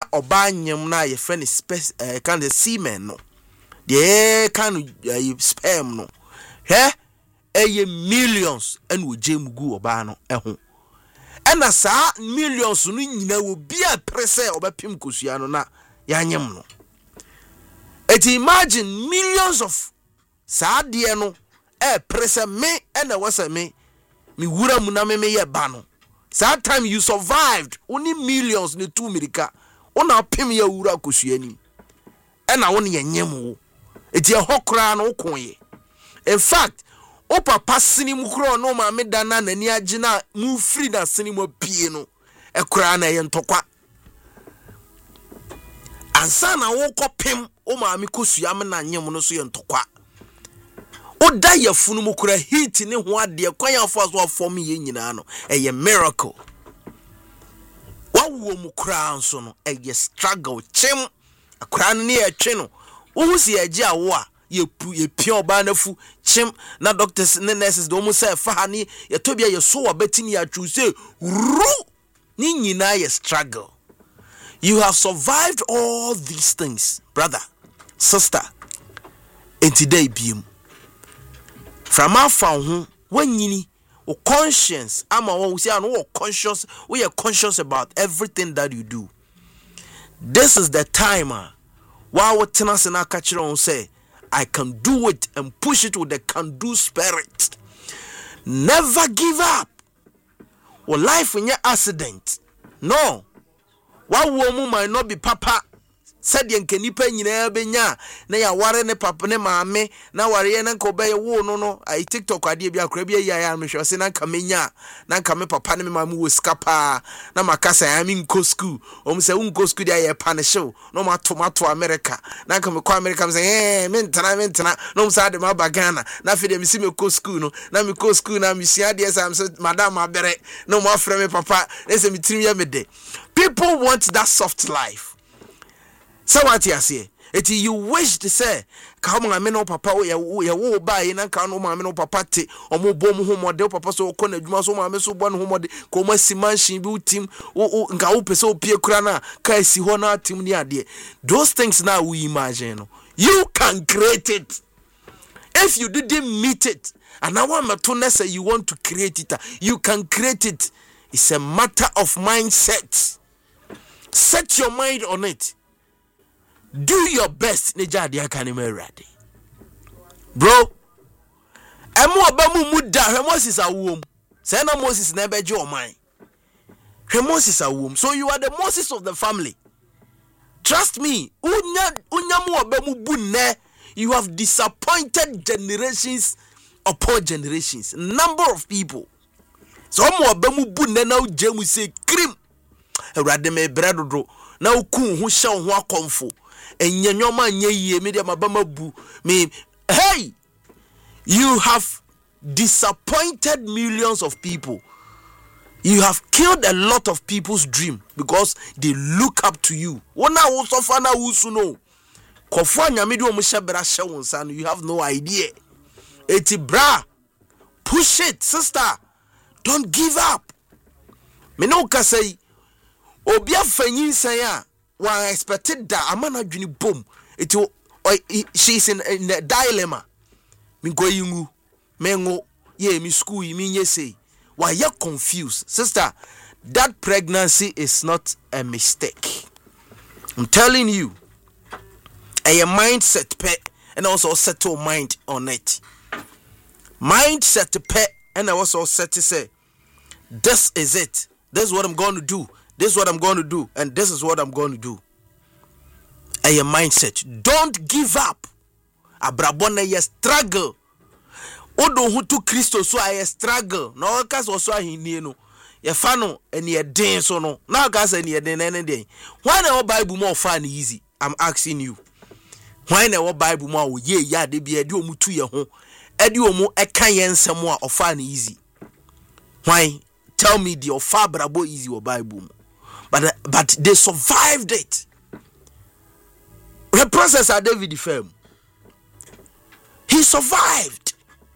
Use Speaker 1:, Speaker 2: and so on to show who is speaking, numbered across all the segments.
Speaker 1: oba nyem na ye friend space kind of semen no de kind of sperm no eye millions and wo jam gu oba no ho ena saa millions no nyina wo bia prese obapim kosua no na yanyem no. Imagine millions of saa de no prese me ena wasa me wura mu na me ye ba no. That time you survived only millions ne 2 mirika ona pem ya wura kosua nim ena won ye nyem wo eti hokra no konye. In fact o papa sini mu kro no ma me dana nani agina mu free na sini mu pie no ekra na ye ntokwa ansa na wo kopem o ma me kosua me na nyem no so ye ntokwa o da ye funu mu kra heat ne ho ade kwan afo so afom ye nyina no eye miracle wawo mu kra nso no eye struggle chim akra ne ye twe no wo hu si age awo a ye pia oba na fu chim na doctors ne nurses do mu say fa ha ni ye tobia ye so wabatini ya twu say ru ni nyina ye struggle. You have survived all these things, brother, sister, and today biem from our found when yini o conscience ama wo say no conscious we are conscious about everything that you do. This is the time while what tenants in our catcher on say I can do it and push it with the can do spirit. Never give up. Or life in your accident. No. One woman might not be papa. Said yen kenipa nyina benya na ya ware ne papa ne maame na ware na nko be wo no ai TikTok ade bia kra bia ya me hwese na nka menya na nka me papa ne maame wo skapa na makasa ya mi nko school se unko school dia ye pa ne show no ma tomato America na nka me kwa America me say me ntana no sa de ma bagana na fe de me si me ko school no na me ko school na me sia de sam say madam abere no ma frɛ me papa e se me trim ya me de. People want that soft life. So what you say? Eti you wish to say, "Come on, no papa, we wo buy na ka no ma no papa te, omo bom ho model papa so ko na adwuma so ma me so bo no ho model ko ma si mansion bi utim nka wo pese opie kura na ka si ho na atim ni ade." Those things now we imagine no. You can create it. If you didn't meet it, and now I'm to say you want to create it, you can create it. It's a matter of mindset. Set your mind on it. Do your best. Bro, emo abamu muda Moses awom. Say na Moses na beje o man. Moses awom. So you are the Moses of the family. Trust me. Unya mu abamu bunne. You have disappointed generations upon generations. Number of people. So mo abamu bunne na ujemu say krim. Erade me bredodo na ukun hu hye ho akomfo enyanwoma anya yie me de mabama bu me. Hey, you have disappointed millions of people. You have killed a lot of people's dream because they look up to you. Wona wo sofa na wusu no kofo anyame de o mo hyebra hye wonsa no, you have no idea. Eti bra, push it, sister, don't give up. Me no ka say obi afanyin san a one expected da amana dwini bom. She's in a dilemma. Me go yingu mengo ye mi school mi nye say why you confused, sister. That pregnancy is not a mistake. I'm telling you, a mindset pet and also settle mind on it. Mindset pet and I also set to say this is it. This is what I'm going to do. This is what I'm going to do, and this is what I'm going to do. A mindset. Don't give up. Abrabona ye struggle. Odo hutu Christo so I struggle. No cause also hini no. Ye fano and ye den so no. Now cause and ye den and den. Why na Bible more fun easy? I'm asking you. Why na Bible more ye ya de be edi omu tu ye ho. Edi omu eka ye nsem a ofan easy. Why? Tell me the ofa brabo easy or Bible. But they survived it. The process of David firm. He survived.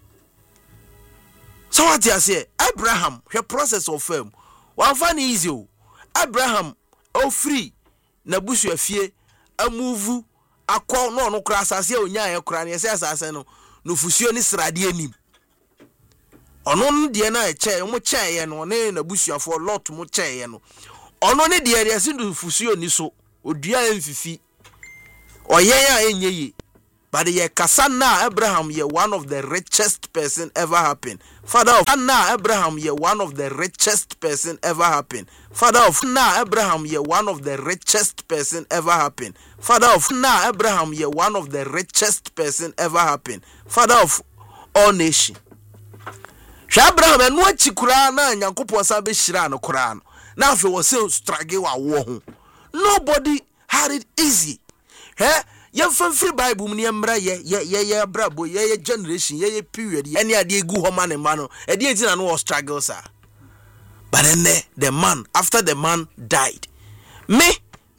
Speaker 1: So what you say? Abraham, the process of firm. One fun easy. Abraham, free. na busu afie amuvu akọ no no kra asase onya ye kra ne se asase no no fusuo ni srade anim ono de na eche mo cheye no ne na busuafo lot mo cheye no ono ne de ya se no fusuo ni so odua emfifi oyen a enyeyi. But ye kasana Abraham ye one of the richest person ever happen. Father of Anna Abraham ye one of the richest person ever happen. Father of Anna Abraham ye one of the richest person ever happen. Father of Anna Abraham ye one of the richest person ever happen. Father of all nation. Abraham enu achikura na Nyankopon sa be hira no kura no. Na afi wo se struggle wa wo ho. Nobody had it easy. Ye free Bible mu ne mra ye brabo ye generation ye period any ade egu ho ma ne ma no e de enti na no struggle sir. But then the man, after the man died, my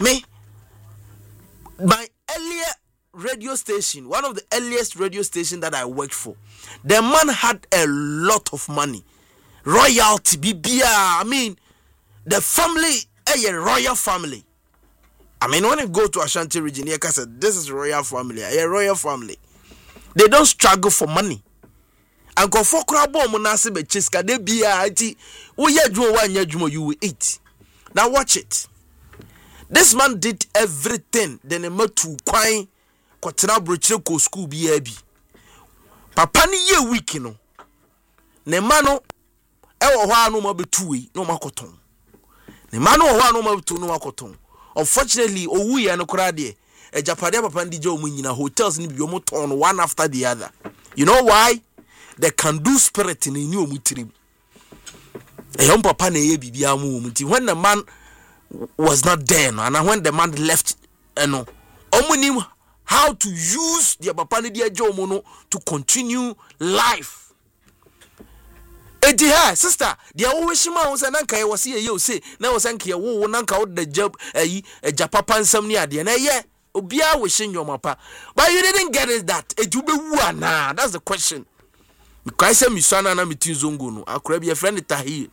Speaker 1: earlier radio station, one of the earliest radio station that I worked for, the man had a lot of money, royalty bibia. I mean, the family a royal family. I mean, when you go to Ashanti region, you can say, this is royal family, a royal family. They don't struggle for money. And go for crabo monase be chiska de bia ati wo ye dwo wa nya dwo you will eat. Now watch it. This man did everything. Then he to kwan kwatena brochire ko school bia bi. Papa ni ye week no. Ne ma no e wo ho anu ma betuwe no makoton. Ne ma no wo ho anu ma betu no makoton. Unfortunately, owu ye no kura de e japade papa ndi je o nyina hotels ni bi o mo ton one after the other. You know why? The can do spirit in any omutrim. A young papa na ye bibia mu omuti. When the man was not there, and when the man left, omunim how to use the papa ni dia jomono to continue life. Eti ha sister, dia wo hima wo se nanka ye wose ye say na wo sanka ye wo nanka wo da jab ayi eja papa nsam ni ade na ye obia wo hye nyomapa. But you didn't get it that. Eju be wu ana. That's the question. Because I misana na mitin zongo no akora bi friend Tahir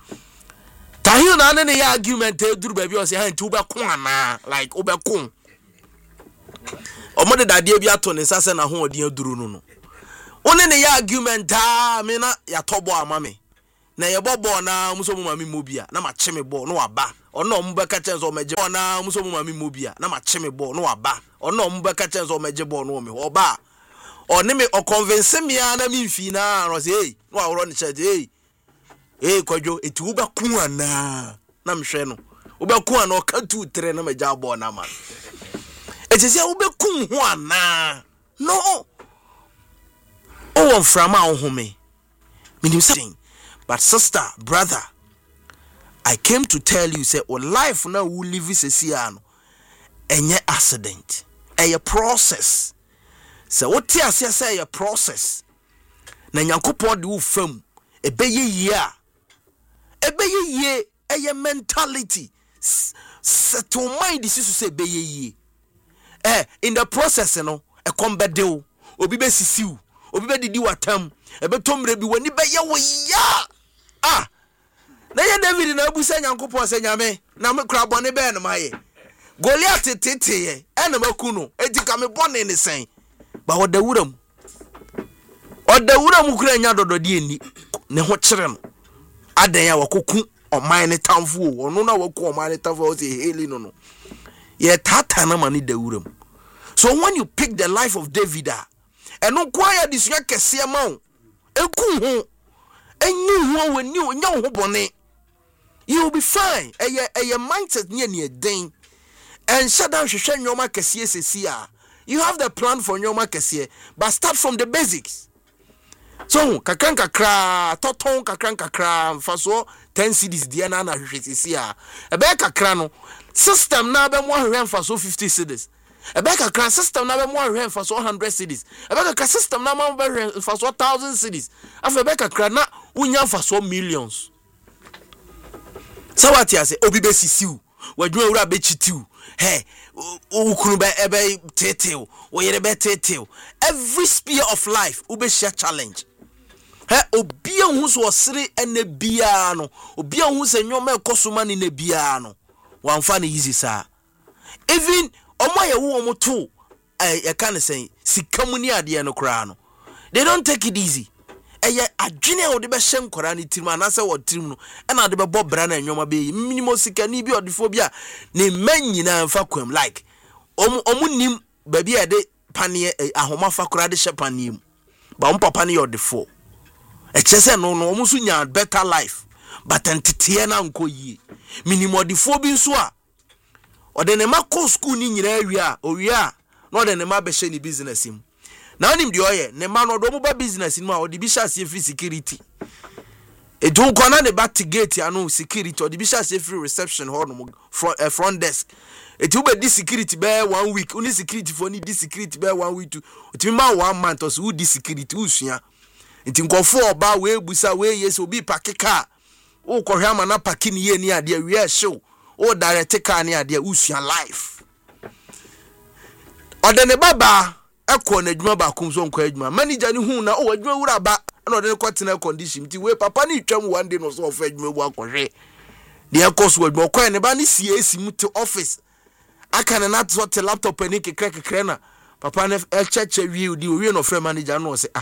Speaker 1: na ne ya argument e duru ba bi o se ha nti wo be ko ana like wo be ko omode dade bi ato ne sase na ho odi aduru no one ne ya argument me na ya tobo amame na ye bobo na muso mu mami mobia na ma cheme bo no aba ono mbe ka chenzo meje na muso mu mami mobia na ma cheme bo no aba ono mbe ka chenzo meje bo no me oba oni me o convince me ana mi fi na ro say hey no awro ni che hey kwadwo eti wo be ku ana na mhwe no wo be ku ana o ka 2 3 na meja bo na man eti say wo be ku ho ana no oh from my home meaning something. But sister, brother, I came to tell you say life now will live is a enye accident a process. So what you say a process na Nyankopon de wo fam ebeye ye a mentality set to mind this is say ebeye ye in the process no e kombede wo obi be sisiu obi be didi watam ebetomre bi wani be ye wo ya na ye David na abusa Nyankopon se nyame na me kra bone be no maye Goliath tete ye ena maku no etika me bone ne sen ba odawuram kura nya dododi eni ne ho kire no adan ya wakoku oman ne tamfo ono na waku oman ne tamfo o se heli no ye tata na mani dawuram. So when you pick the life of David eno kwa ya disua kese ma o eku ho enyi ho wani onya ho bone you will be fine. A mindset near den and shut down hwehwe nyoma kese sesia. You have the plan for nyoma kese, but start from the basics. So kakran kakra toton kakran kakra faso 10 cedis dia na hwehwe sesia ebe kakra no system na be mo hwehwe faso 50 cedis ebe kakra system na be mo hwehwe faso 100 cedis ebe kakra system na mo be hwehwe faso 1000 cedis afa ebe kakra na unya faso millions. So what you say obi be sisiu wadwo awura be chitiu he ukunu be ebe tetew wo yere be tetew every sphere of life ube share challenge obi hu so osere ene bia no obi hu se nyoma ekosoma ni na bia no wamfa ne easy sa even omo ye wo omo to I can say sikamuni ade no kra no they don't take it easy eye adwene o de be hyem kora ne tirim anase wo tirim no e na de be bo bra na enwoma be minimum sikani bi odefo bi a ne manyina mfa kwam like nim ba bi ade pane ahoma fa kora de hyepane mu ba papa ne odefo e chese no omo so nya better life but entete na nko yi minimum odefo bi nso a ode ne makọ school ni nyina owie a no de ne ma be hye ni business im na onim de oye ne ma no do mo ba business im a ode bi sha se free security edu ko na ne back gate anu security ode bi sha se free reception ho no front desk etu be di security be 1 week uni security for ni di security be 1 week to otimi ma 1 month or so di security usua enti nkofo oba we busa we yes obi park car o ko hwa ma na park ni ye ni ade we show o direct car ni ade usua life ode ne baba ekọ na adwuma ba kum so nkọ adwuma manager ni hu na o adwuma wura ba na ode ne kwatena condition ti we papa ni twam one day no so of adwuma bu akọhwe de ekọ so adwuma kọ ne ba ni CAC mu te office aka na to te laptop ni kekre na papa ne cheche wi no frame manager no say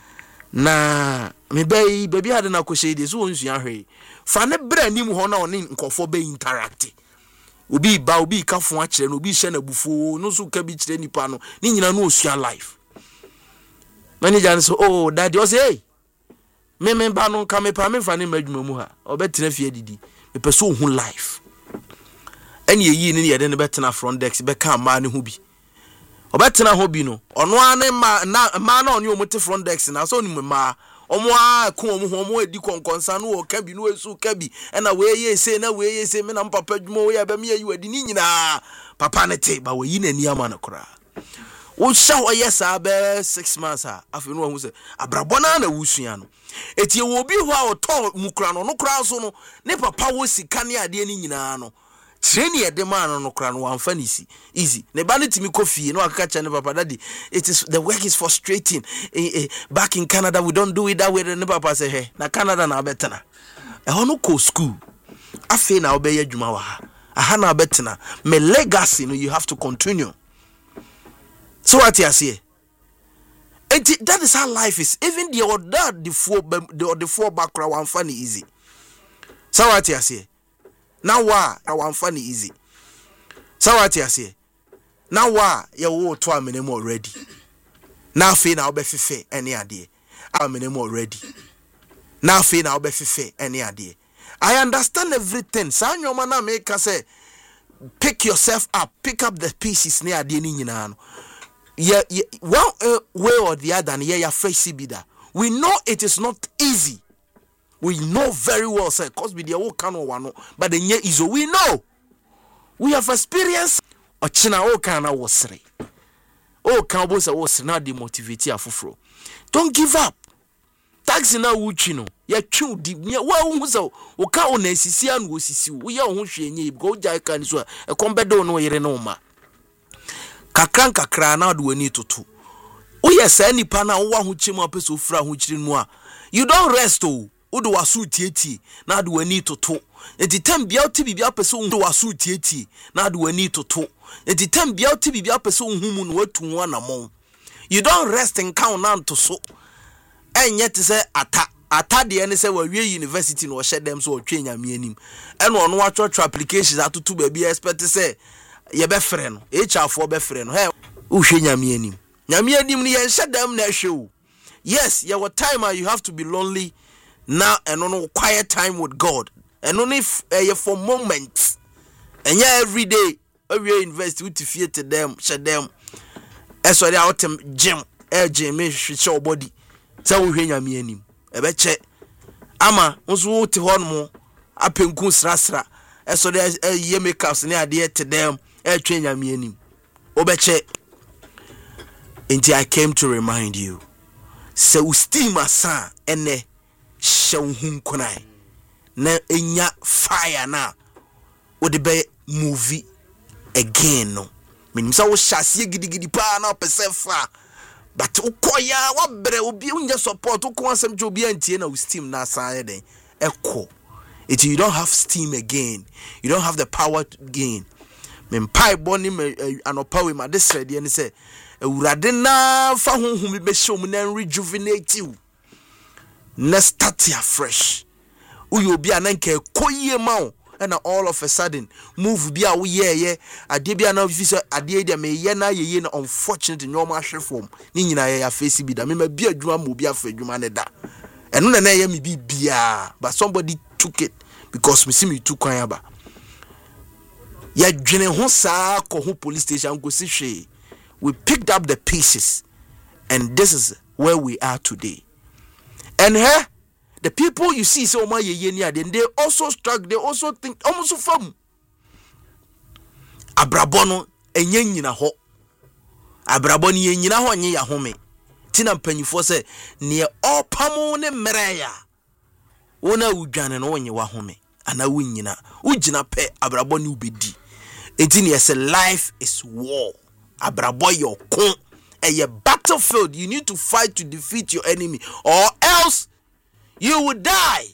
Speaker 1: na me bai baby ade na ko shey de so wonsu ahwe fa ne bra nim ho na one nkofo be interact obi ba obi kafo a kire no obi hye na bufo no so ka bi kire nipa no ni nyina no osua life manager so oh daddy o say hey me ba no ka me pa me fa ne madwuma mu ha obetena fie didi me peso hu life eni yi ni ye de ne betena front desk be ka ma ne hu bi obetena ho bi no ono ane ma na oni omote front desk na so ni ma omo a ku omo edi konkonsa no o ka bi no esu ka bi na we ye se me na papa dwuma we ya be me yi wadi ni nyina papa ne te ba we yi nani ama na kora wo sha wo yesa be 6 months a afi no hu se abrabona na wusua no etie wo bi ho a oto mukura no kora so no ne papa wo sika ne ade ni nyina no training ede man no kra no amfa ni easy ne ba ne timi coffee no akaka cha ne papa daddy the work is frustrating back in Canada we don't do it that way ne papa say hey na Canada na betena e ho no ko school afi na obey adwuma wa aha na betena me legacy no you have to continue so what you say that is how life is even the four background amfa ni easy so what you say now wa one funny easy so what you say now wa ye wo to amene mo already now fe na obefefe any ade amene mo already now fe na obefefe any ade I understand everything sa nyoma na make say pick yourself up pick up the pieces ne ade ni nyina no one way or the other ne ya fresh bida we know it is not easy. We know very well, sir, because we the whole cano one, but the year is we know. We have experienced a china o kana was re. Oh, cowboys are was not demotivate ya fufro. Don't give up. Taxi na wuchino. Ya chu di wa unzo o ka onesisi anu osisi. We ya ohun hwe nye go jai kan so e kombedo no yere no ma. Kakra na do ani toto. O yes nipa na wo ho chemu apeso fra ho chiri mu a. You don't rest oh. Udo wasu tieti na adu wani toto enti tem bia oti bibia pese udo wasu tieti na adu wani toto enti tem bia oti bibia pese unhumu no watu ho anamon you don't rest and count na to so enye te se ata de ne se wawie university no hye dem so otwe nyame anim eno ono watwa applications atutu ba bia expect se ye be frɛ no HR4 be frɛ no he uhwe nyame anim ni ye hye dem na hwe yes your time you have to be lonely now and no quiet time with God and only for moments and yeah every day we invest with fear to them share them as well out gym gym show body so we hwenya me anim e be che ama nso te ho no apenku srasra as well ye makeups ne ade to them twenya me anim obeche until I came to remind you so steam asa ene shawhun kunai na enya fire na odi be movie again no menim sa wo hyase gidigidi pa na opese fa but ukoya wa bre obi unje support ukon asem je obi antie na steam na asane den ekọ it you don't have steam again you don't have the power to gain mempai boni me anopa we ma desrede ne say ewurade na fa honhom be hyom na rejuvenate you na start afresh uyi obi ananka koyie ma wo na all of a sudden move bi a wo ye ade bi na fi so ade dia me ye na ye na unfortunately no ma hwefom ni nyina ye ya face bi da me ma bi adwuma mo bi afa adwuma ne da eno na ye me bi bia but somebody took it because me see me took kwan aba ya dwene ho saa ko ho police station go si hwe we picked up the pieces and this is where we are today. And here the people you see so much then they also struck, they also think almost from abrabono enye nyina ho abraboni ye nyina ho nye ya home tina mpanyifo se ne opamo ne mreya wona udwane no wonye wa home ana wunyina ugina pe abraboni ubedi enti ne say life is war abrabo your kon a battlefield. You need to fight to defeat your enemy or else you will die.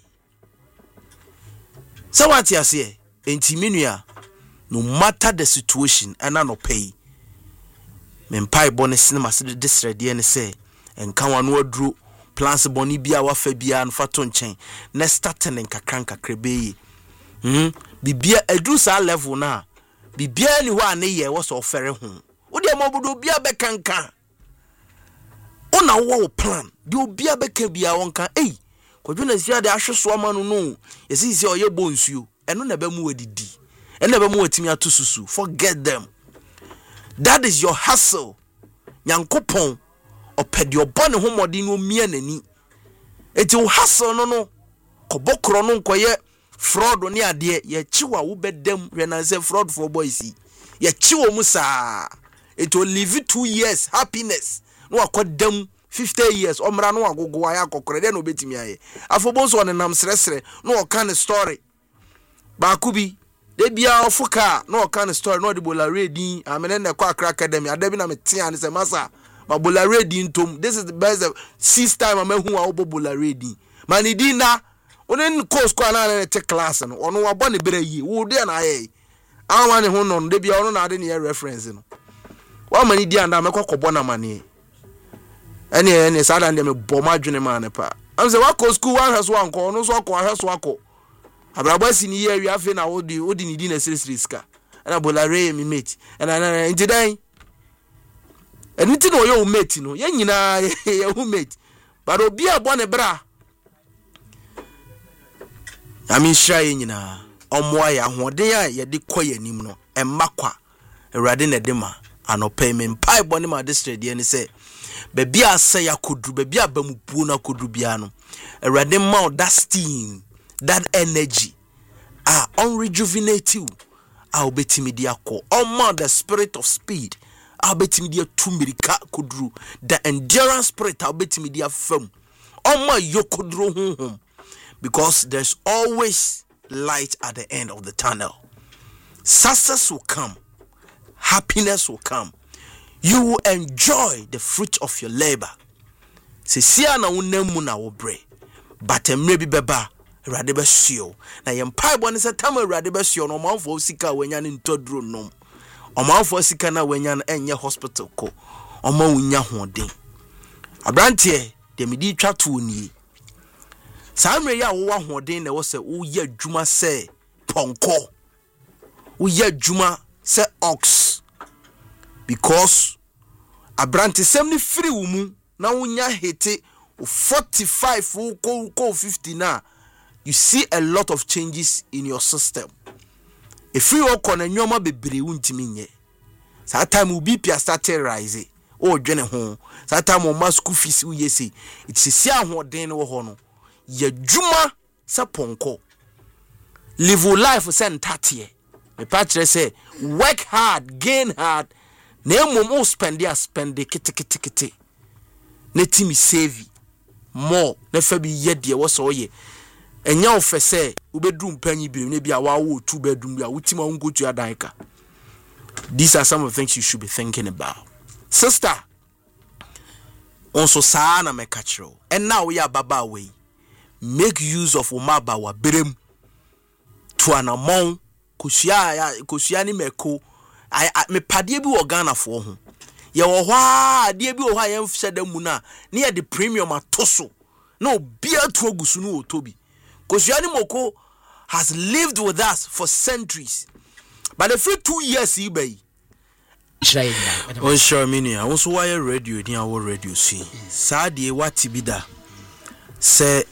Speaker 1: So what you say? Intiminua, no matter the situation, and I no pay. Mempai bonus cinema said this ready and say, and come on word drew plans boni bia wa fabia and faton chain. Next starting and kakranka krebe. Bibia edu sa level na. Bibia ni wa ne ye was offering home. Odi amobudo bia bekanka. Ona wo plan de obia beka bia wonka kwadwona sia de ahweso amanu no yesi sia oye bonsuo eno na ba mu wadidi eno ba mu watimi atosusu. Forget them. That is your hustle. Nyankopon opede obone homodi no mia nani eti wo hustle no kobokro no nkoye fraud oni ade ye chiwa wo bedam hwena say fraud for boys ye chiwo mu saa it will live 2 years happiness no akodam 50 years omra no agogo aya kokore de no betimi aye afobonso on nam sresre no kan story ba kubi de bia ofuka no kan story no de bola reading amene ne kwa Accra Academy adabi na metia ne se masa ma bola reading tom. This is the best 6th time amahu a bola reading manidi na onen course kwa na te class no ono wabo ne bere yi wo de na aye awani ho no de bia ono na ade ne reference no wa mani di anda me kokobo na mani ene sada ndem bo madwene ma ne pa am say wa ko school wa hweso anko no so ko hweso akọ abrabo si ni ye wi afi na odi ni di na siriska na bolare mi mate na ntidan eniti no yo mate no ye nyina ye hu mate but obi abo ne bra ami sha ye nyina omoa ya hoden a ye de koye nim no emmakwa awrade na de ma anopa me mpai bone ma district ye ni say bebi asa ya kodru bebi abamupuo na kodru bia no awrade ma that steam that energy unrejuvenate you obetimi dia ko ma the spirit of speed obetimi dia tumirika kodru the endurance spirit obetimi dia fam ma yokodru honhom because there's always light at the end of the tunnel. Success will come, happiness will come. You will enjoy the fruit of your labor. Sesia na unemu na wobre, but maybe beba radebe sio. Na yempai bone se tama radebe sio no manfo sika wenya ne ntodro nom. O manfo sika na wenya na enye hospital ko. O ma unya hoden. Abrantie de medi twa to nie. Samre ya wo hoden na wo se wo ye adwuma se ponko. Wo ye adwuma se ox. Because abrante semni free wumu na wunya hete 45 ko 50 na you see a lot of changes in your system. If you work on a nyoma bebre wuntimi nye. Sa time will be pia started rising. O dwene ho. Sa time o ma school fees wo yesi. It's sia hoden wo ho no. Ye dwuma se ponko. Live your life se ntatie. Me patre say work hard, gain hard. Na mom spend kete na timi save more na fa bi ye de wo so ye enya ofe se ubedrum panyi bi na bia wa wo 2 bedroom bia wutima ungotu adanka. These are some of the things you should be thinking about. Sister onso saa na mekachiro and now we are baba way make use of umaba wa berem to an among kusia ni meko I me padie bi wo Ghana for ho ye wo hwa ade bi wo hwa ye mfshe da mu na ne ye the premium atoso na obia to agusu no otobi Kosuani Moko has lived with us for centuries but the first 2 years he be sure mini also wire radio ni our radio see saade wati bi da se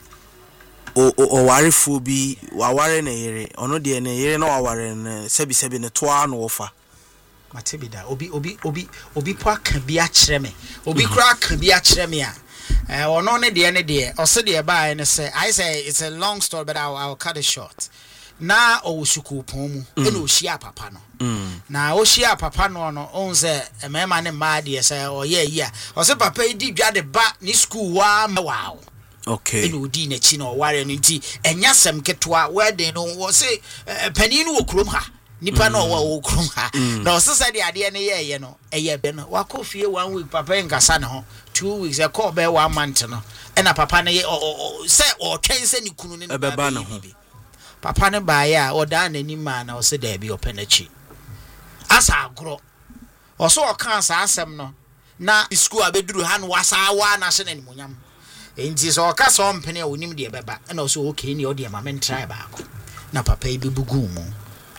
Speaker 1: o warefo bi waware na yere ono de na yere na waware na sebi ne to ano ofa
Speaker 2: matibida obi po aka bi a kire me obi kura aka bi a kire me a ono ne de o se de ba ne say I say it's a long story but I'll cut it short na o suku pon mu e na o hia papa no na o hia papa no no on say emema ne ma de say o ye yi a o se papa di dwa de ba ni school wa wow
Speaker 1: okay
Speaker 2: e na odi na chi no ware no nti enya sem ketwa wedding no wo se pani no wo krom ha nipa no wo krom ha na o se say de ade ne ye no eye be no wa ko fie 1 week papa nkasa ne ho 2 weeks e call be 1 month no e na papa ne say o twen se ni kunu ne
Speaker 1: ba na ho
Speaker 2: papa ne ba ya o da na ni ma na o se da bi openachi asa agro o so o kan sa asem no na school abeduru ha no wasa wa na se na ni munyam enti so o ka so mpene onim de beba na o so okay ni o de ma men try ba ko na papa bi bugu mu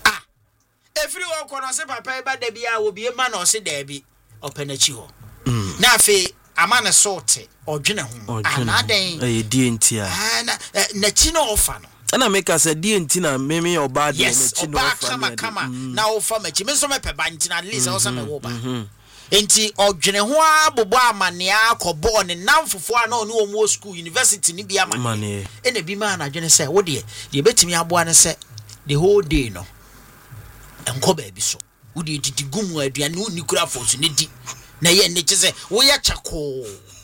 Speaker 2: efiri o ko no se papa ba da bi a wo bi ma na o se da bi openachi ho na afi ama ne sote odwene ho anaden
Speaker 1: die ntia
Speaker 2: na chi no ofa no
Speaker 1: ana make us a die ntina meme oba de
Speaker 2: na chi no ofa kama na ofa machi me so me pe ba ntina at least o se me wo ba enti odwene ho abobo amane akobo ne namfofo a na oni omo school university ni bi amane ena bi ma na adwene se wo de betimi aboa ne se the whole day no enko ba bi so wo de titi gumu aduane wo ni kura fo so ne di na ye ne chese wo ya chako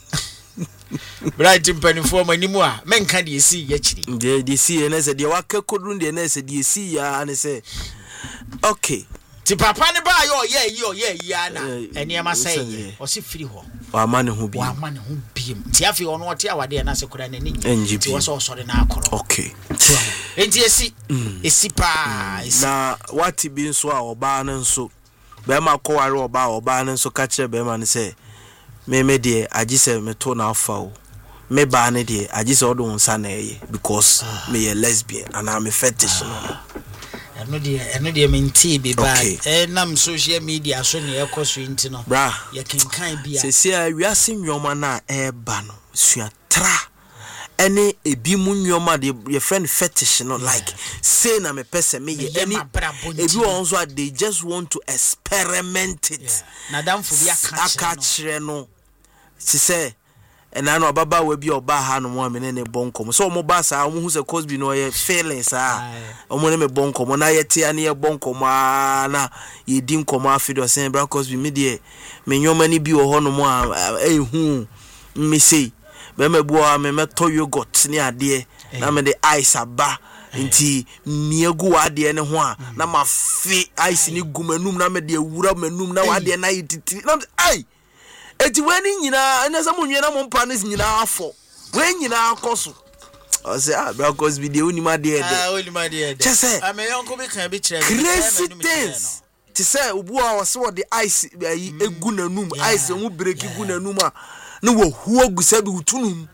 Speaker 2: bright mpanifo manimu a menka de esi ya chiri
Speaker 1: de si na se de wakakodun de na se de si ya ne se okay
Speaker 2: ti papa ne ba yo ye ya na eni ama sai o si free ho
Speaker 1: wa ma ne ho
Speaker 2: bi ti afi ono ote awade na se kura na ni ti wo so sore na akoro
Speaker 1: okay
Speaker 2: enti esi pa
Speaker 1: na wati bi nso a oba na nso be ma ko ware oba na nso ka kire be ma ne se me de agise me to na afa o me ba ne de agise odo nsa na eye because me a lesbian and I'm a fetish no
Speaker 2: eno de menti be ba nam social media so ne ekoso nti no
Speaker 1: bra
Speaker 2: ye kenkan bia
Speaker 1: se wiase nwoma na eba no suatra any ebi mu nwoma de your friend fetish no like say na me person me ye any ebi also they just want to experiment it
Speaker 2: na damfo bia
Speaker 1: aka kire no si say ena no baba we bi oba ha no mo me ne bonkom so mo ba sa mo hu se Cosby no ye feelings o mo ne me bonkom na ye tia ne ye bonkom na ye di nkom afido sen bra Cosby me de me nyoma ni bi o ho no mo ehu me sei be me bo me meto yogurt ni ade na me de ice aba nti miegu ade ne ho a na ma fe ice ni gumanum na me de wura manum na ade na yititi na ai eti weni nyina na samu nwena mo panis nyina afọ wen nyina akoso o se bra Cosby de onima de ede chese
Speaker 2: ameyonko bi kan bi kire
Speaker 1: crazy things ti say obu a wose wo de ice egu nanum ice hu break egu nanum a na wo huo gusa bi utunum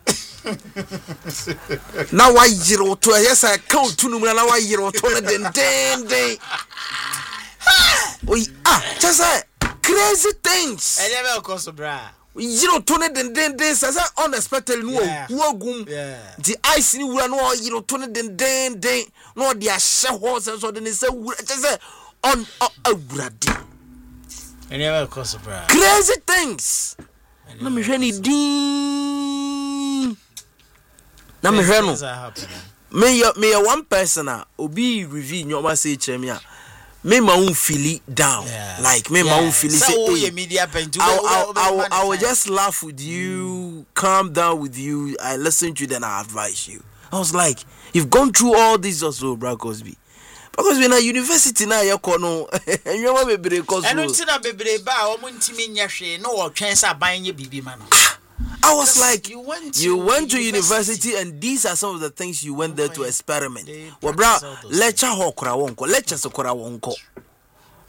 Speaker 1: na wa yire oto yesa ka utunum na wa yire oto na den oi chese crazy things
Speaker 2: elebe okoso bra
Speaker 1: yiro to ne den say unexpectedly no wogum the ice ni wura no yiro to ne den no de ahye ho so de ne say wura say on awurade
Speaker 2: elebe okoso bra
Speaker 1: crazy things na me hwe ni din na me hwe no me one person obi review nyoma say kire me me ma un feel down like me ma un feel say
Speaker 2: media paint
Speaker 1: I will just laugh with you, calm down with you, I listen to you, then I advise you. I was like, you've gone through all this also, bro Cosby, because we na university na ye kono enwema bebre Cosby
Speaker 2: eno ntina bebre ba o mo ntimi nya hwe no wo twen sa ban ye bibi ma no.
Speaker 1: I was like, you went to university and these are some of the things you went there to experiment. Well, bro, lecture ho kura wonko, lectures kura wonko.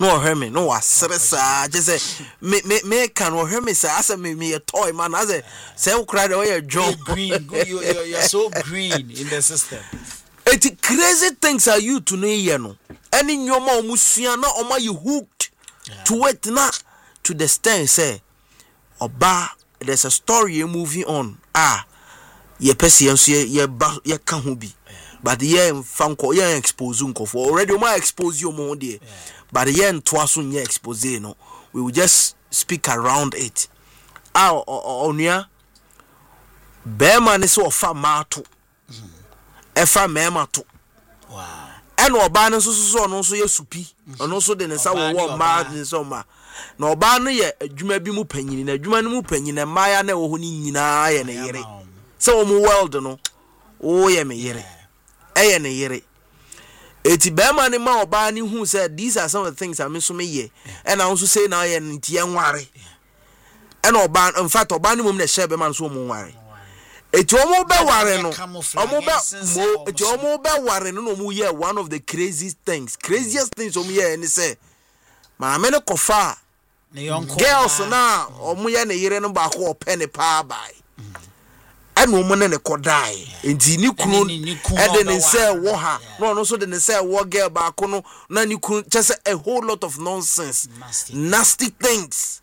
Speaker 1: no hemi no wasresa je say me can o hemi say asa me a toy man as say we cry the John
Speaker 2: green you're so green in the system.
Speaker 1: It crazy things are you to know here no any nyoma omusua na oma you hooked to it na to the stand say oba there's a story you moving on ye person so ye ka ho bi but ye fanko ye expose unko for already ma expose you mo there but ye ntoa so nye expose no we will just speak around it onua be man so ofa mato efa mema to
Speaker 2: Wow.
Speaker 1: And oba no so no so ye supi ono so de ne sa wo ma ne so ma na oba no ye adwuma bi mu panyini na adwuma no mu panyini maya na wo ho ni nyina ye ne yere so wo mu world no o ye me yere ye ne yere eti be ma ne ma oba ne hu say these are some of the things I so me ye and I also say now ye ntie nware and oba in fact oba ne mum na share be man so mu nware eti omo be ware no omo be ware no no mu ye one of the craziest things omo ye ni say ma me no kofa girls na omo ye ne yere no ba ko opene pa bai anu omo ne kodai enti ni kunu e de ne say wo ha no so de ne say wo girl ba ko no na ni kunu just a whole lot of nonsense nasty things.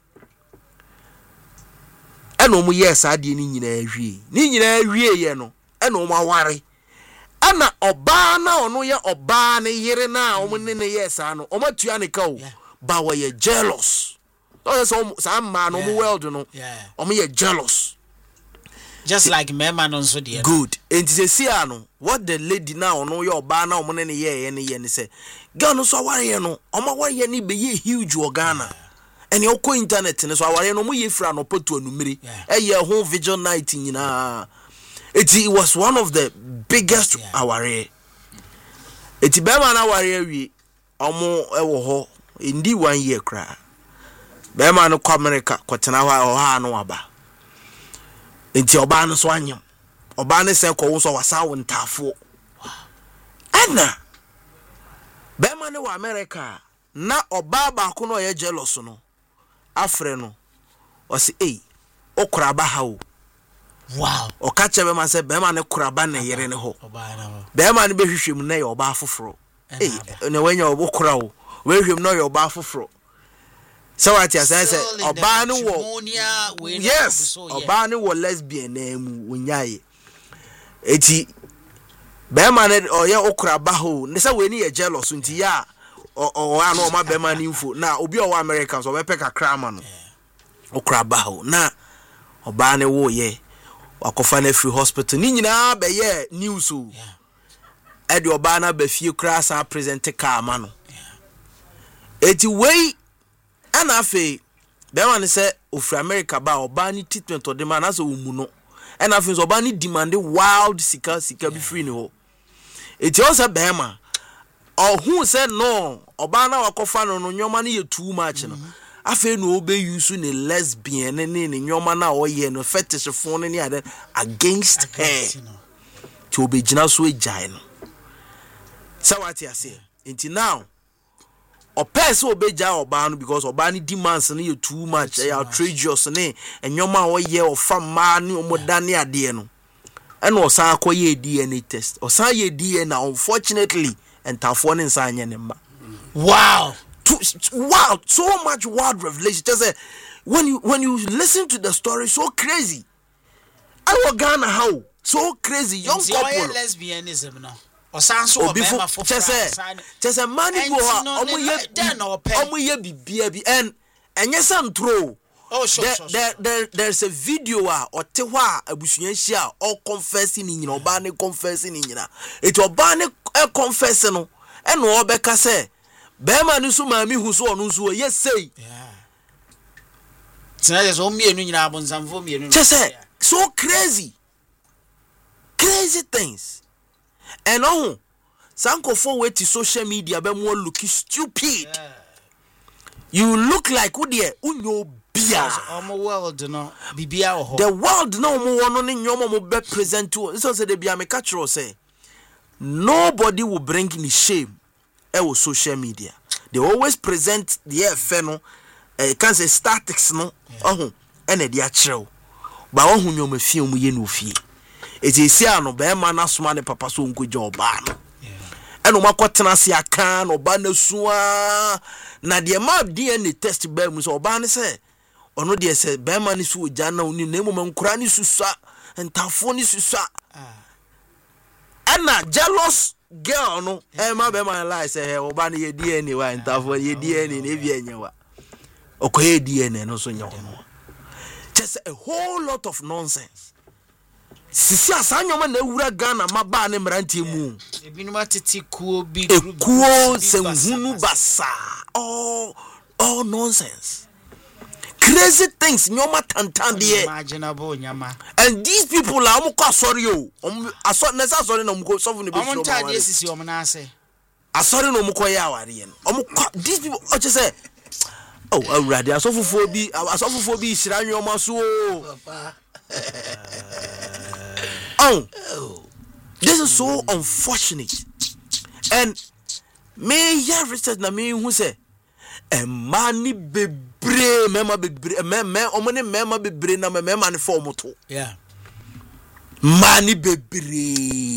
Speaker 1: Eno mu yes ade ni nyina hwie ye no eno mu aware ana oba na ono ye oba ne yere na omo ne yes ano omo tua ne ka o ba wo ye jealous so some man omo world no omo ye jealous
Speaker 2: just like mema no so de
Speaker 1: good enti se si ano what the lady na ono ye oba na omo ne ye say girl no so aware ye no omo aware ye ni be ye huge organa and you go internet so aware no mu ye fra no potu anumiri ye ho vigil night nyina it was one of the biggest aware it be man aware wi omo ewo ho ndi 1 year kra be man ko America kwotena ha no aba enti oba no so anyam oba ne se ko wo so wasa wo ntafo ana be man wo America na oba ba ko no ye jealous no afre no o se okuraba ha o
Speaker 2: wow
Speaker 1: o ka chebe man se be man ne kuraba na yere ne ho be man be hwehwem na ye oba afoforo ne wanya obokura o we hwem no ye oba afoforo so what you say oba ne wo yes oba ne wo lesbian na mu wonyaye eti be man o ye okuraba ho ne se we ni ye jealous nti ya o anu ma be man info na obi o Americans o be peka krama no okuraba ho na oba ne wo ye wakofa na free hospital ni nyina be ye news o e de oba na be fie kra sa present car ma no eti wei ana afi be wan say ofri America ba oba ni treatment o de man as o mu no ana afi so oba ni demand wild sika bi free ni ho eti o say be ma who said no oba na wakofa no nyoma na ye too much no afi no obe use ne lesbian ne nyoma na o ye no fetish phone ne ade against her to be gina so ejai no so what you say until now o person obe jai oba no because oba ni demands ne ye too much outrageous ne nyoma o ye o fa ma ne o modane ade no and o san akoye DNA test o san ye DNA unfortunately and tafo ne nsanye ne mba
Speaker 2: wow
Speaker 1: so much wild revelation just say when you listen to the story so crazy I was Ghana how so crazy young couple
Speaker 2: lesbianism no o san so be ma for
Speaker 1: just say man go omo ye bibia bi and enye sam throw
Speaker 2: oh sure
Speaker 1: there's a video or te ho abusuan hia all confessing ni nyina oba ne confessing ni nyina it oba ne confess no e no obeka say be ma ni so ma mi hu so onu so yes say
Speaker 2: tena so mienu nyina abonsamfo mienu
Speaker 1: just say so crazy things and sanko for way to social media be more look stupid you look like who there unyo bia
Speaker 2: world no bibia ho
Speaker 1: the world no mo wono ne nyoma mo be present to so say the bia me catch say nobody will bring any shame social media they always present the air no can say statics no and the actual but one who you may feel me no fee it is here no be man asoma ne papa so nko job no and no makotena se aka no ba na suwa na de ma DNA test ba mu so ba ne se ono de se be man ni su oja na oni na mu mankura ni susua entafo ni susua ana jealous girl no ma be man lie say oba ne ye DNA wa entafo ye DNA na bi enyewa okoye DNA no so nyawo just a whole lot of nonsense. Sisi asanyoma na ewura Ghana maba ne mrantie mu
Speaker 2: ebinu matete kuo bi
Speaker 1: kuo senhunu basa all nonsense, crazy things nyoma tantan de
Speaker 2: imaginable nyama.
Speaker 1: And these people are amko sorry o nesa sorry na mko sofu ne be show
Speaker 2: ma wani sisi o na ase
Speaker 1: asori no mko ya aware yen these people just say awurade asofofo bi hira nyoma so papa. This is so unfortunate. And me hear research na me who say mani bebre mema bebre me omone mema bebre na me mema ne form to.
Speaker 2: Yeah.
Speaker 1: Mani bebre.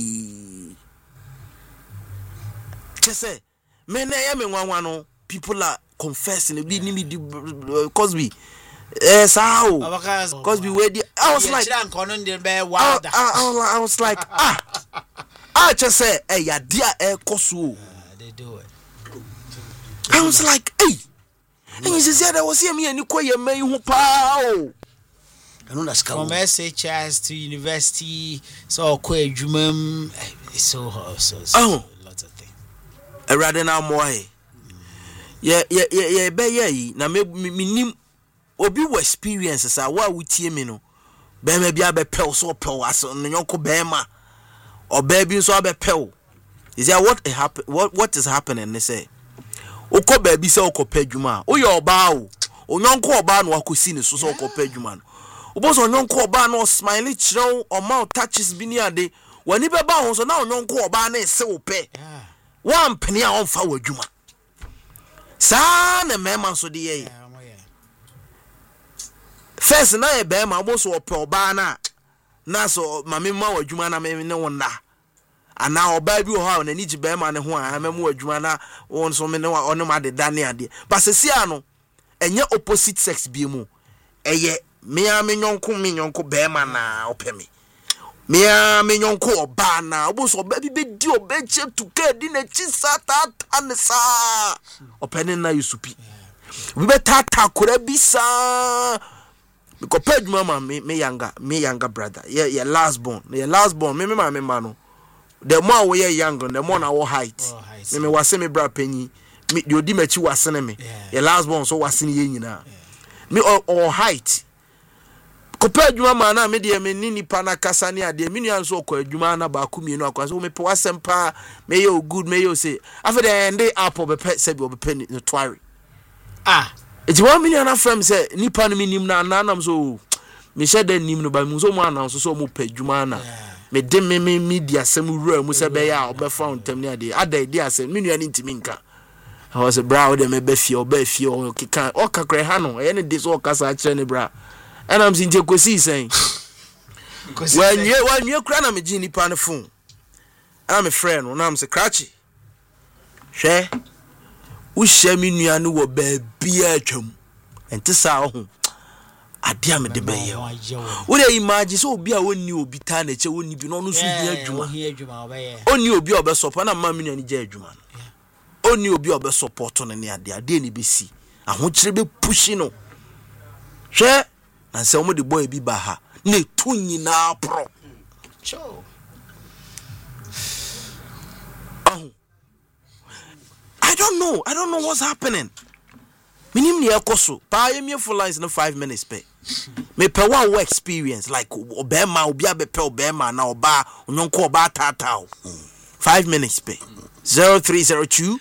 Speaker 1: Say me na ya me nwanwa no people are confessing be ni Cosby. Yes, how? Because we were I was like, I was like, I just say, hey, ya dear air kosu.
Speaker 2: They do it.
Speaker 1: I was like, hey, and you said I was here, me and you call your man who pow. I know that's
Speaker 2: from SHS to university, so quite jumum, it's so lots of things.
Speaker 1: I rather now more. Yeah, na me obi wo experiences a wa wutie me no be ma bia be pel so pel aso no yonko be ma oba bi so be pel is that what is happening they say ukọ ba bi se ukọ padwuma o ye oba o onyonko oba no akosi ne so ukọ padwuma no obo so onyonko oba no smile chiro o ma touches bi ni ade wani be ba ho so na onyonko oba na ese wo pe wan pene a on fa wadwuma sa na mema so de ye first na e be ma bo so ope oba na so mame ma wadwuma na me ne wona ana oba bi o ha na ni ji be ma ne ho a meme wadwuma na won so me ne ono ma de dane ade ba sesi ano enye opposite sex bi mu eye me a me nyonko be ma na ope me a me nyonko oba na obo so oba bi di oba che to ka di na chi satata ne sa ope ne na yusupi we be tata kora bi sa because page mama me younger brother yeah last born me mama no the more we younger the more our height me was me bra penny me the odi machi wasene me yeah last born so wasene ye nyina me or height ko page mama na me de me ni nipa na kasa ne ade me nua so ko adwuma na ba ku mienu akwa so me pe wasempa me yo good me yo say after the end apple be pe se bi obepe no twari it's 1 million of friends say nipa no minim na nanam so me share the nim no ba mu so mu announce so mu padwuma na me de me media sem wura mu se be ya obe found tem ne ade idea say me nua ni ntimi nka I was a bra de me be fie o kika o kakre ha no e ne de so kasa kire ne bra and I'm saying kosi saying when you kra na me ji nipa ne phone I'm a friend no na am say krachi hwe wo hye me nua no wo ba bia atwam enti sa ho ade am de be ye wo dey imagine so obi a woni obi ta na che woni bi no no so hia adwuma oni obi obe support na ma me nua ni je adwuma oni obi obe support no ne ade ni be si ahokire be pushi no hwe na se wo de boy bi ba ha na tu nyina pro cho I don't know what's happening. Minim ni ekoso. Pa yemi full lines no 5 minutes pe. Me pe one work experience like obema obi abepe obema na oba onyonko oba tata. 5 minutes pe. 0302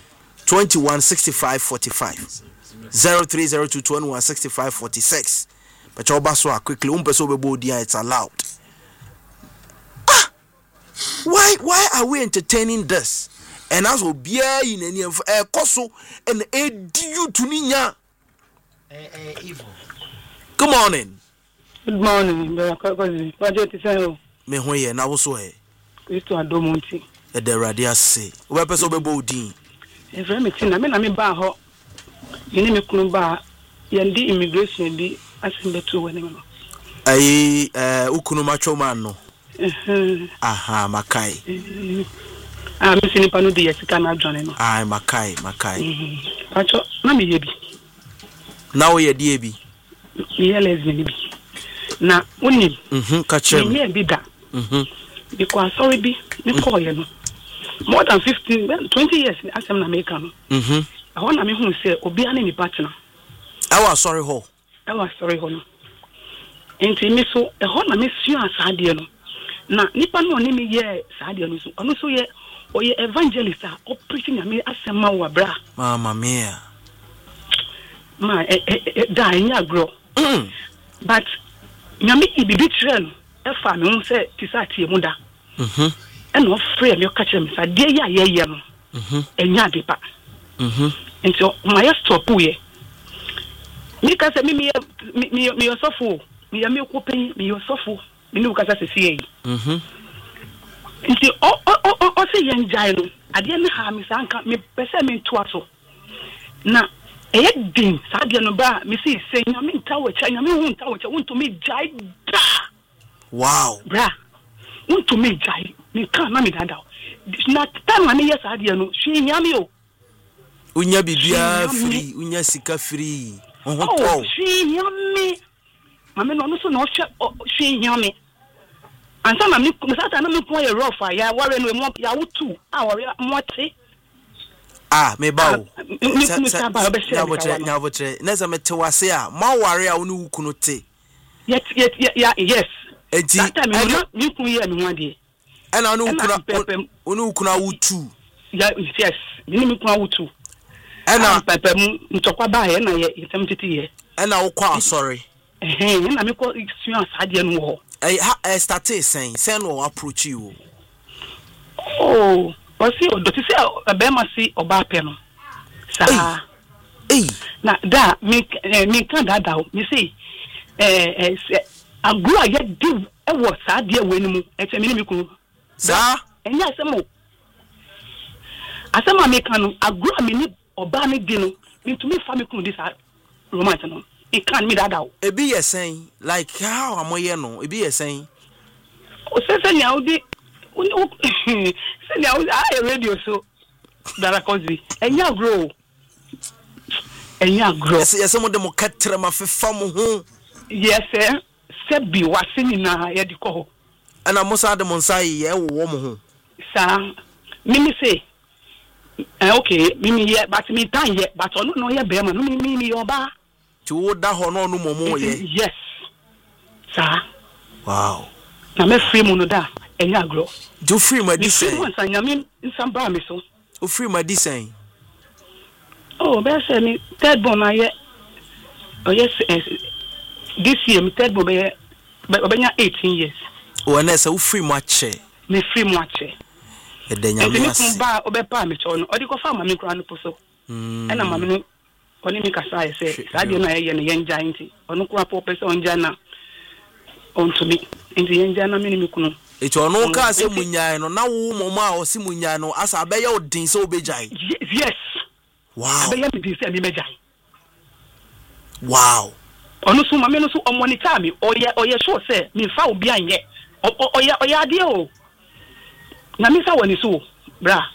Speaker 1: 216545. 0302 216546. But oba so quickly umpeso bebo dia it's allowed. Why are we entertaining this? and as obia in any koso and you to ninya
Speaker 2: evil.
Speaker 1: Good morning.
Speaker 3: Good morning, what you say?
Speaker 1: Me hoye na wo so e
Speaker 3: Kristo adomonti
Speaker 1: e de rade ase we pese obebo odin
Speaker 3: e vre me tin na me ba ho yene me kunu ba yandi immigration bi asimbetu woni no
Speaker 1: ai ukunu macho man no aha makai
Speaker 3: me sini panu de yesika na adwane no
Speaker 1: ai makai
Speaker 3: acho na me yebi
Speaker 1: na wo ye die bi
Speaker 3: ye lesbian bi na woni
Speaker 1: ka chem
Speaker 3: me bi da because sorry be me call you no more than 20 years as I'm America no I want na me hu say obi ani ni partner
Speaker 1: I was sorry ho
Speaker 3: no enti me so e ho na me sua asade no na nipa no ni me ye asade no so ono so ye oye evangelist a preaching me asema wa bra
Speaker 1: mama mia
Speaker 3: ma da nya gro but nyame ibibi trend e fa me hu say ti sa tie mu da and no free me catch me sa de ya ye no enya de pa enti my stop we me ka say me yourself me ya me ko pen me yourself me no ka say see nti o say yen jai no ade me ha me sanka me pese me to aso na e din sa de no ba me see senya me ntawo cha nya me hu ntawo cha wonto me jai da
Speaker 1: wow
Speaker 3: bra wonto me jai me kan na me dada na tan na me yes ade no hwe nya me o
Speaker 1: unya bibia free unya sika free
Speaker 3: oh hwe nya me mama no so no hwe nya me ansa na me sata na me ko ye rough ya ware no mo ya wutu a ware mo te
Speaker 1: me bawo nyabotre neza mete wase a ma ware a wonu wukuno te
Speaker 3: yes
Speaker 1: enti
Speaker 3: me kun ye me wade
Speaker 1: ana wonu wukuna wutu
Speaker 3: yes me kun wutu
Speaker 1: ana
Speaker 3: pepem ntokwa ba ye na ye yetem titi ye
Speaker 1: ana wo kwa sorry
Speaker 3: na me ko sua asade no ho
Speaker 1: started saying no approach you
Speaker 3: osi odoti se abema si oba pe no sa na da me kan da me say agro aye di e wo sa de we ni mu e che me ni me ku
Speaker 1: sa
Speaker 3: enya asema me kan no agro me ni oba me di no ntumi fa me ku di sa romance no it can me that out
Speaker 1: e be you saying like how am I no e be you saying
Speaker 3: o se nya udi se nya udi a radio so dara kozi enya grow
Speaker 1: yes mo dem katre ma fefa mo ho
Speaker 3: yes se bi wasini na ye di ko
Speaker 1: ana musa de monsai ye wo mo ho
Speaker 3: sa mimi say okay mimi ye but me tan ye but no ye be ma no mimi oba
Speaker 1: ti wo da ho no momo ye
Speaker 3: yes sa
Speaker 1: wow
Speaker 3: na me free mu no da enya agro
Speaker 1: do free ma di say
Speaker 3: mo san nyame nsamba me so
Speaker 1: o free ma di say
Speaker 3: be say me third born na ye yes this year me third born be nya 18 years
Speaker 1: o na say o free ma che
Speaker 3: me free mo che
Speaker 1: e de nyame
Speaker 3: as me ba obepa me cho no odi ko fa ma me kura no poso e na ma me no oni mi kasa say radio na ye ne yenja nti onu ko apo pese onja na onto mi nti yenja na me ni kunu
Speaker 1: eto onu ka se munyan no na wo momo a o se munyan no asa abeya odin se obejai
Speaker 3: yes
Speaker 1: wow
Speaker 3: abeya mi din se mi mejai
Speaker 1: wow
Speaker 3: onu so ma me no so omonita mi oye sure say mi fa obi anye oya ade o na mi sa woni so bra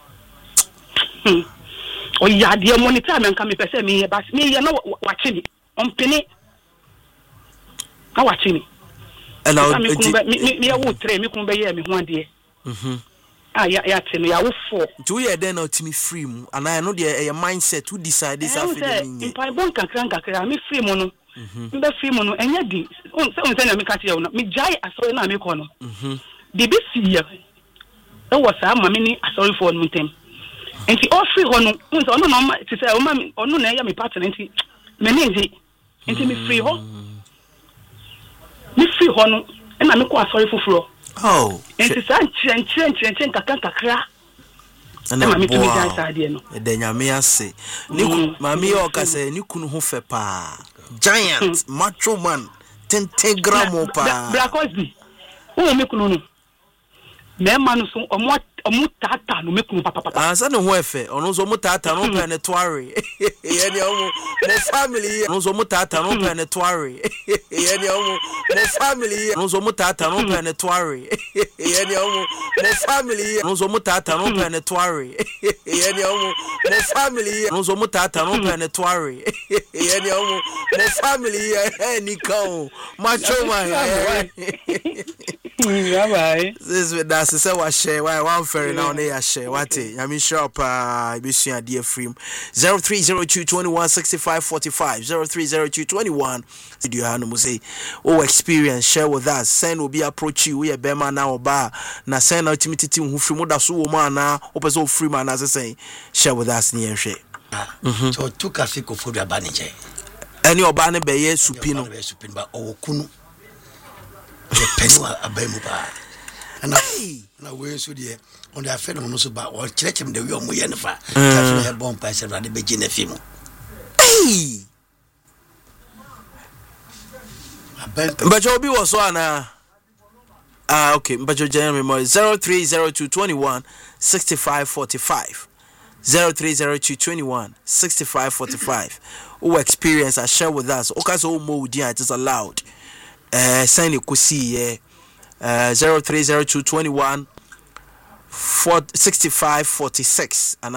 Speaker 3: oya ade monitor me nka me pese me ba me ye na wache ni ompeni na wache ni
Speaker 1: ela
Speaker 3: me ya wo tre me kun be ye me ho ade ya te no ya wo fo
Speaker 1: do ye den na ultimate free mu ana no de e mindset who decide this after me
Speaker 3: in pai bon kakra me free mu no me free mu no enya di on se na me ka te me jai aso na me ko no BBC ye e was am me ni asori for no tem enti all free hono nso ono no ti say ono na ya me partner enti me nezi enti me free ho no na me ko asori fufuro enti sa nchen kakra
Speaker 1: na
Speaker 3: me to me guys ade no
Speaker 1: de nyame ase ni mami o ka say ni kunu ho fe pa giant macho man 10 gram pa
Speaker 3: Black Cosby who me kunu no me man so omo tata no me kunu papa
Speaker 1: ansa ne ho efe ono so mo tata no pe ne toare ye ne omo mo family ono so mo tata no pe ne toare ye ne omo mo family ono so mo tata no pe ne toare ye ne omo mo family ono so mo tata no pe ne toare ye ne omo mo family ono so mo tata no pe ne toare ye ne omo mo family ni kan macho man
Speaker 3: bye
Speaker 1: this with that say wa share one ferry now na ya share what I mean shop ebisua de afrim 0302216545 030221 video hanu say oh experience share with us send will be approach you we be man now ba na send na ultimate team hu free da so wo man na opeso free man as say share with us ni ehwe
Speaker 4: so tuka fiko food abanije
Speaker 1: any oba ne be ye supino
Speaker 4: ba owokunu penwa abemu ba na we so de on the affair no so ba o kirekem de we omo ye nfa ta fe bon pa se rade be gina fimu
Speaker 1: Mbacho obi wo so ana okay Mbacho general memory 0302216545 0302216545 who experience I share with us okaso mo udi it is allowed sign ikusi 0302216546 and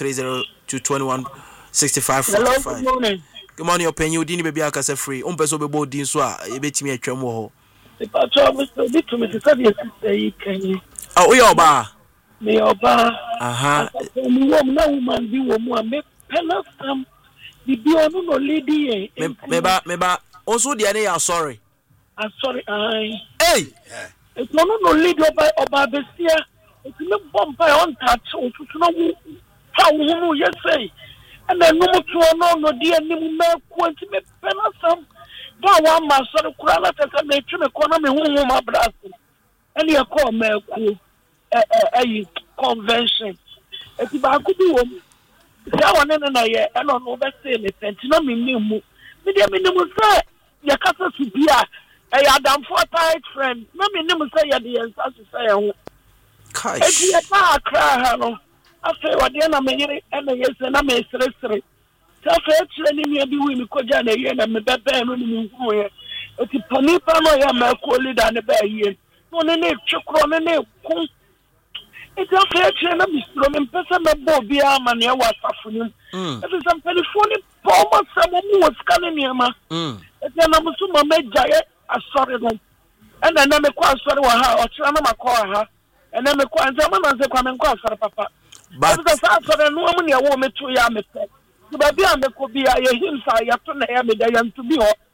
Speaker 1: 0302216545. Good morning, opinion. You didn't be aka say free. Umpeso be bo din so a ebetimi atwam ho.
Speaker 5: Pacho Mr. Bitu me say say kan.
Speaker 1: Oh, we oba.
Speaker 5: Me oba.
Speaker 1: Aha.
Speaker 5: Me wom na woman bi wo mu a me penasam. Bi onu no lady e.
Speaker 1: Meba. Also the ane ya sorry.
Speaker 5: I'm sorry.
Speaker 1: Hey.
Speaker 5: It's no lady oba besia. It's me bomb by on touch. So no how who you say. And then no no dear name me kwenti me penasam. Ba wa ma sorry kura na teka me twi me kona me hu ma bras. And you call me ku convention. It's ba ku bi wo. Ya wane na ye e no no be say me senti no me nimu. Me dia me nimu say ya kasa su bia e Adam for tight friend. No me nimu say ya de ensa su say ho.
Speaker 1: Kai.
Speaker 5: E dia pa kra ha no. Afa wa de na me yire e na yese na me sere. Afa tire ni me bi wi mi koja na ye na me bebe no ni hu ye. Oti pani pa no ya ma ko leader ne ba ye. No ne twekro ne ku. It's afa tire na mi stro me pesa me bo bia ma ne wa safunim. It is some telephone Poma Samu was coming near ma. And then I'm assuming my giant. I sorry them. And then I'm a quite sorry for her or Chama call her. And then I'm quite German as a common call for Papa. But the fact that no one a woman to Yam. The baby and the could be a himself. You have to name it. I am to be hot.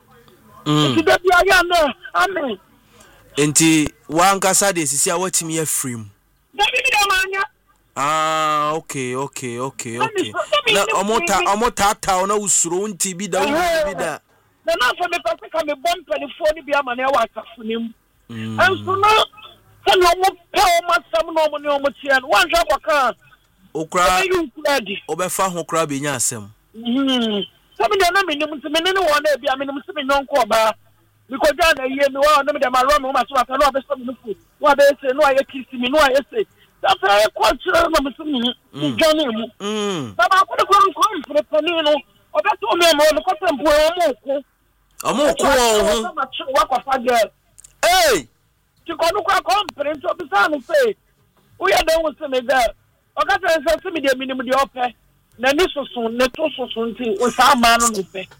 Speaker 5: Amen.
Speaker 1: Enti wankasa de sisi a watimi afrim. Okay. Na omota na usuro nti bi da.
Speaker 5: Na for me papa ka me bomb telephone bi ama na wa tafunim. And so now se no mo pe o masam no mo ne o mo tie no wan hwa kwaka.
Speaker 1: Okra obefa ho kra be nya asem.
Speaker 5: Sabi de na me nim se me ne wo na bia me nim se me non ko ba. Because na ye me wa na me de ma ro me ma so ata no abeso me no fu. Wa be se no aye kisi me no aye se. That's a culture of the Johnny. But I could have gone for the Panino, or that's all me on the cotton boy. I'm hey, to go to a conference of the son and say, we are done with some of that. I got to say, me the minimum the opera. Then this was soon, let us soon with our man on the pay.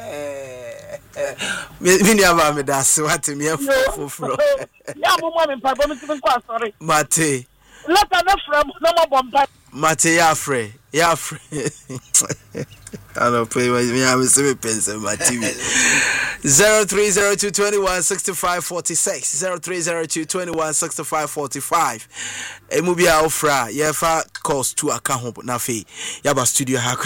Speaker 1: Miniama me that's what me for.
Speaker 5: Yeah, woman, Papa, sorry.
Speaker 1: Mate.
Speaker 5: Let us from no more bomb.
Speaker 1: Mate Yafre. I don't play with me. I'm a semi pencil, my TV. 0302216546 0302216545. Emubia Ofra, Yefa calls to a kahom nafi. Yaba studio hack.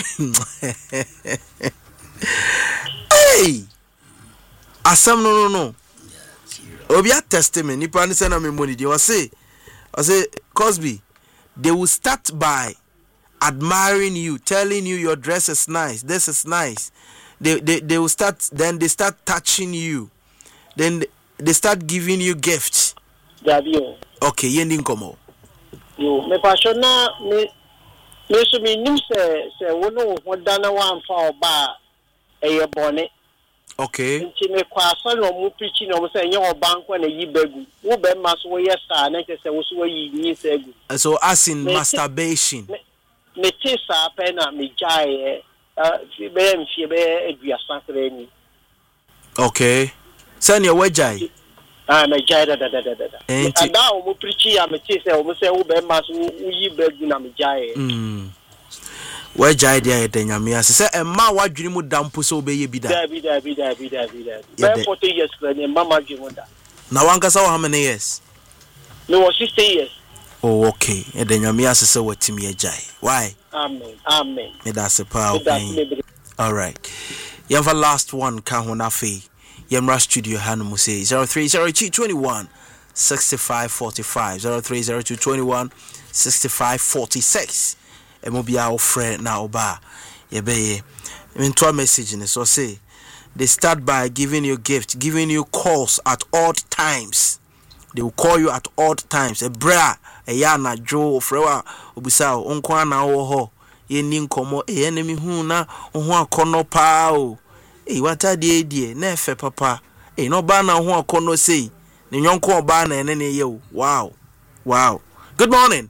Speaker 1: Hey! Asam no. Obia testimony, Nipa Nisana me money. I say, Cosby, they will start by admiring you, telling you your dress is nice, this is nice. They will start, then they start touching you, then they start giving you gifts. Okay, yending komo.
Speaker 6: Yo, me passion na me so me nim se wono hodana wan fa oba eye bone.
Speaker 1: Okay.
Speaker 6: Nti me kwa so no mu preach no say nye oba nko na yi bagu. Wo be ma so ye sa na ke se wo so yi yin se gu.
Speaker 1: So as in masturbation.
Speaker 6: Me te sa pe na me jae be mfie be aduasa kra ni. Okay.
Speaker 1: Send your wejai.
Speaker 6: Me jae da. And now mu preach ya me te se wo say wo be ma so yi bagu na me jae.
Speaker 1: Wejai dia nyame ase se emma wadwene mu dampo so be ye bi da.
Speaker 6: Be 40 years kra ni mama dwene da.
Speaker 1: Na wankasa how many years?
Speaker 6: Me was 60 years.
Speaker 1: Oh, okay. Nyame ase se watimi ejai. Why?
Speaker 6: Amen.
Speaker 1: Me da se pa. All right. You have a last one kan ho na fe. Yemra studio hanu say 030221 6545 030221 6546. Emobia our friend now ba yebeye into a message in so say they start by giving you gift, giving you calls at odd times. They will call you at odd times. A bra, a yana Joe frewa obisa onko na wo ho ye ni nkomo e enemy hu na ho akono pa o e wata die na efe papa e no ba na ho akono sei ne nyonko ba na ene ne ye o. Wow. Good morning.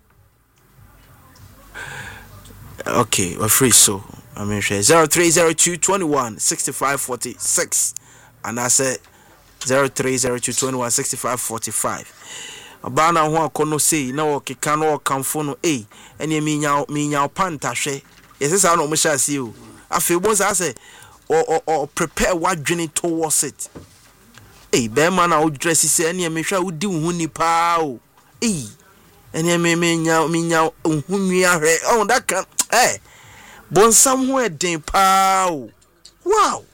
Speaker 1: Okay, we're free, so I mean, 030221 6546, and I said 030221 6545. Abana who kono say no kikano kamfono eh ene minya panta hwe yes say no mo sha see o afi bo say say or prepare what journey towards it eh be man na o dress say ene me hwa udi hu ni pa o eh ene minya nhunua hwe oh that can eh bon somewhere den pa o wow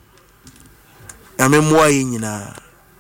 Speaker 1: ame mo ayi nyina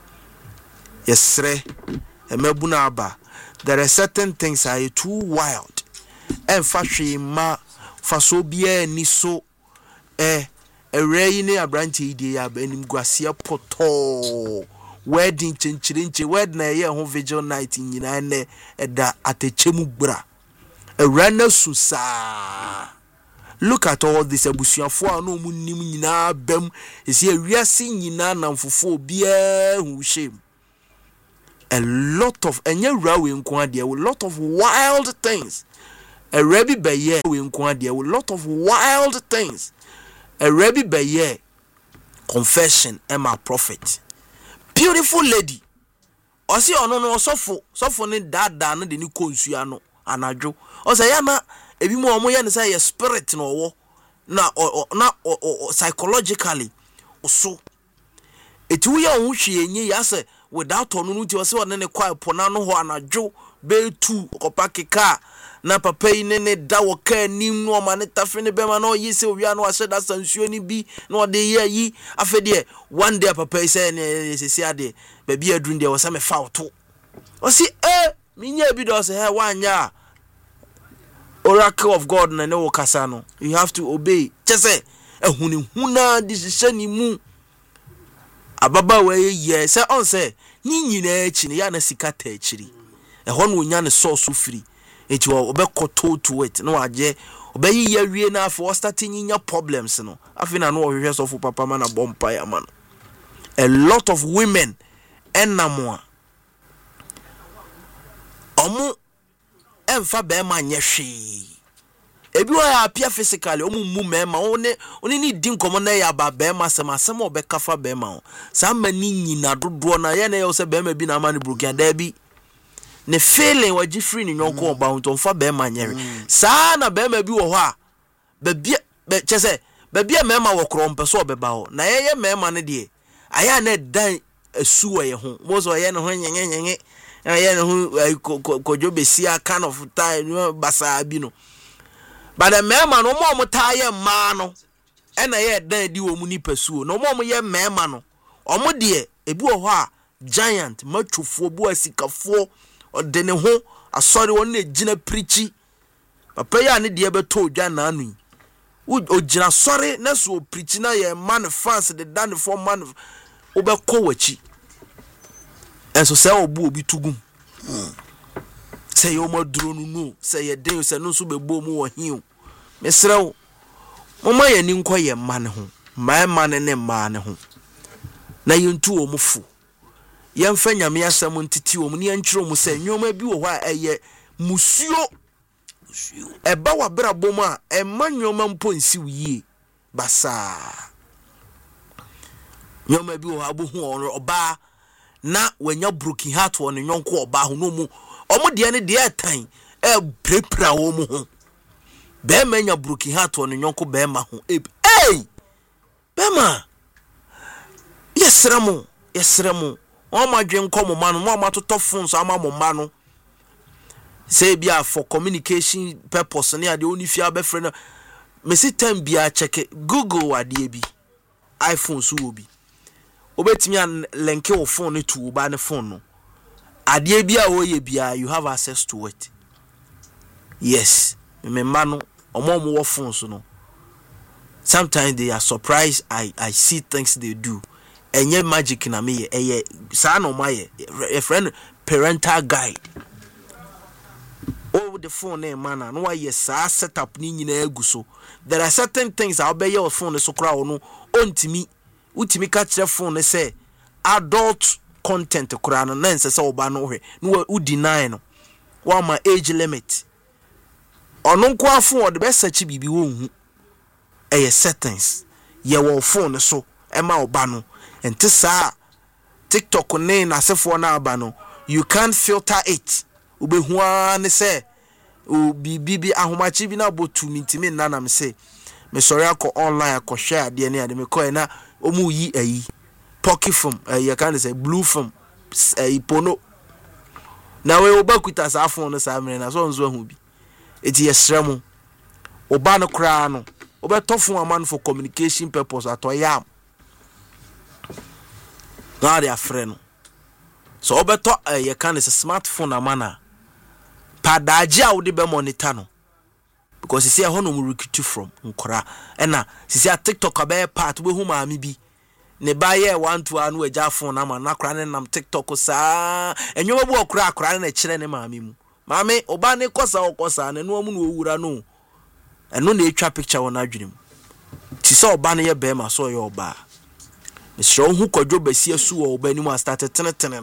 Speaker 1: yesre emebuna aba. There are certain things are too wild and fashion ma faso bia ni so ereyine abranti ide ya banim guasia poto wedding chinchirinche wed na ye ho vigil night nyina ne eda atechemu gbra erana susa. Look at all this abusuafo no mu nim nyina bam esi awiase nyina namfofo bia hu shame. A lot of a lot of wild things. A Rebbe Baye a lot of wild things. A Rebbe Baye confession Emma prophet. Beautiful lady. Osi ono no sofo ne dada no de ni konsuya no anajo. Osa ya na ebi mo omo ya ne say spirit no wo na psychologically so etu ya ohun hwe enye ya say without onu ti o se one ne kwa pona no ho anajo be tu kopakeka na papa yi ne da wo ka nim no ma ne tafe ne be ma no yi se owia no ase da sansuo ni bi no de yi afede one day papa yi se ne sesi ade ba bi adun de wo se me fa oto o si minya bi do se he wanya oracle of God na ne wo kasa no you have to obey chese ehuni huna decision ni mu ababa we ye say on say ni nyina echi ne ya na sika ta echiri ehon wo nya ne source free eti obekoto to it no age obeyi ya wie na afo starting nya problems no afina no hwehwe so for papa man na bompa ya man. A lot of women enamwa omu emfa be ma nyehwe ebi wa ya appear physically omu mu mema one ni di nkomo na ya ba be ma asem obekafa be ma sa mani nyina dodo na ye na ye se be ma bi na ma ne broken da bi ne feeling waji free ni nyonko ba unto mfa be ma nyere sa na be ma bi wo ho a be chese be bia mema wo kro mpe so obeba ho na ye mema ne de aya na dan asu ye ho mo so ye ne ho nyenyenyenye ye ne ho kojo besia kind of time basa bi no. But the man no more tire mano and I dan di wo mu ni pasuo no more ye mema no omo de ebi wo ho a giant matwofo bu asikafo ode ne ho asori won na gina preachi papa ya ne de beto dwa na anu o gina sori na so preachi na ye man fans de dan for man obekọ wachi enso se obu obi tugum say yo maduro no say ye den say no so bebo mu wo hiu mesrew mama ye ni nkọ ye man ho man ne man ho na yentu o mufu yemfa nyame asem ntiti o mu ne enkyiro mu say nyoma bi wo ha eye musuo eba wa brabo mu a emma nyoma mpo nsi wiye basa nyoma bi wo ha bo hu oba na wanya broken heart wo ne nyonko oba ho no mu omo de ne de etan prepra wo mu ho be manya broken heart wo ne nyonko be ma ho bema yesremu o ma dwen komo manu mo ma toto phone so ama mo manu say bia for communication purpose ne ade oni fia be frɛ no me si time bia check Google ade bi iPhone so obi obetimi an link wo phone to ba ne phone no ade bia o ye bia you have access to it. Yes me manu omo mo wo phone so no sometimes they are surprised I see things they do. Enye magic na me eye sa no my a friend parental guide. Oh the phone na man no why sa setup ni nyina agu so. There are certain things I obey your phone so kra no ontimi utimi ka kire phone say adult content kra no na nse se oba no hwe no u deny no wa ma age limit. Ono nko afo o de be search bibi wo hu eye settings ye wo phone so e ma oba no enti sa TikTok ne na sefo na aba no you can't filter it ubehu an say o bibi ahomachi bi na botu mintimi nana me say me sorry akọ online akọ share de ne ade me ko na omu yi ayi pocket film you can say blue film pono na we obakuta sa phone no sa mere na so nzo ahu bi eti yesremu oba no kra no obeto phone aman for communication purpose atoyam na dia freno so obeto ye kan is smartphone amana padaji a wode be monitor no because you see a hono mu recruit from nkora na see a TikTok abe part we hu maami bi ne ba ye 1 2 anu eja phone na ma na kra ne nam TikTok sa enyo bu okra akra na kire ne maami mu maami oba ne kosa ne no mu no owura no eno na etwa picture wona adwenem ti so oba ne ye be ma so ye oba Mr. Hu kwadwo basi asu wo ba ni mu started tenetene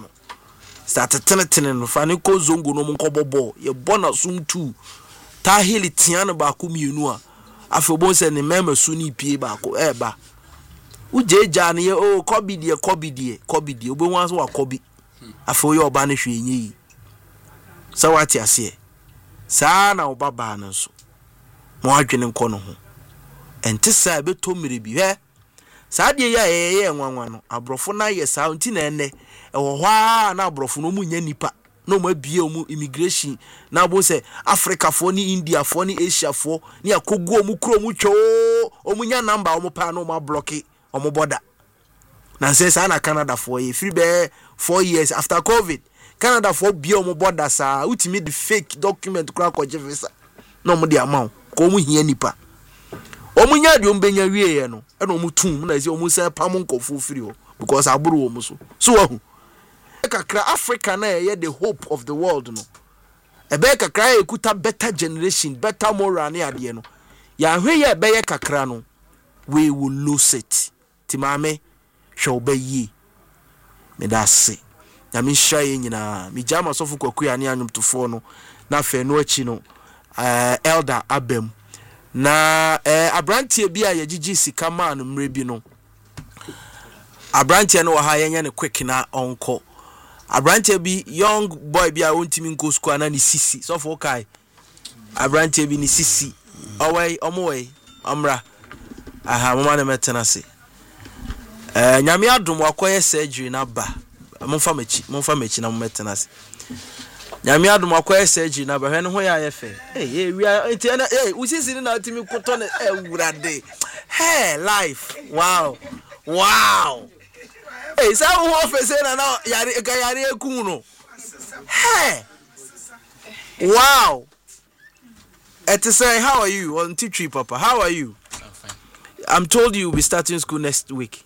Speaker 1: no fa ne ko zongo no mu kobobo ye bona sum tu ta hili tiano ba ko mienu a afebo se ne mema su ni pie ba ko ba ujeja ne ye o kobidie obo wan so wa kobi afo ye oba ne hwenye yi sa wati ase sa na oba ba no so mo adwene nko no ho enti sa be to mmiri bi he sa de ye nwanwa no abrofo na ye sa nti na ene ewo hwa na abrofo no mu nya nipa no ma bie mu immigration na bo se Africa fo ni India fo ni Asia fo ni akogu mu kro mu two omunya number omu pa no ma block omu border na se sa na Canada fo ye free be 4 years after COVID Canada fo bie omu border sa ultimate the fake document kra ko je visa no mu de amount ko mu hia nipa omunya de ombenya wie ye no e no mu tum na se omu se pam nkofo free ho because aburu wo mu so wahu kakra Africa na ye the hope of the world no ebe kakra ekuta better generation better moral na ade no ya hwe ye ebe ye kakra no we will lose it timame hwe obayi me da se na me hwaye nyina me jama sofu kwakuya ne anyumtofo no na fe no achi no elder abem na abrantie bi a ye gigi sika ma no mre bi no abrantie no wa ha yenya ne quick na onko abrantie bi young boy bi a wontimi nko school na ni sisi so for kai abrantie bi ni sisi owei omowei amra aha mama na metena se nyame adom akoye surgery na ba momfa mechi na metena se nyame adom akoye surgery na ba hwe ne ho ya ye fe wi enti na usisi ni na timi koto ne wurade hey life wow sa wo ofese na yare ekun no hey Wow. Say, how are you? On T3, Papa. How are you?
Speaker 7: I'm fine.
Speaker 1: I'm told you'll be starting school next week.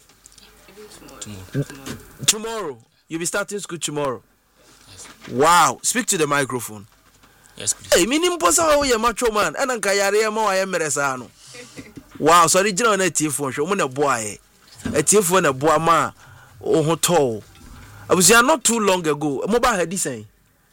Speaker 1: Tomorrow. You'll be starting school tomorrow.
Speaker 7: Yes.
Speaker 1: Wow. Speak to the microphone.
Speaker 7: Yes, please.
Speaker 1: Hey, minim posa how you macho man. And anka yare ma wa yemeresa no. Wow, so original na tiefo hwe mo na boa e. Tiefo na boa ma o ho to. Abusia not too long ago. Mobile head say.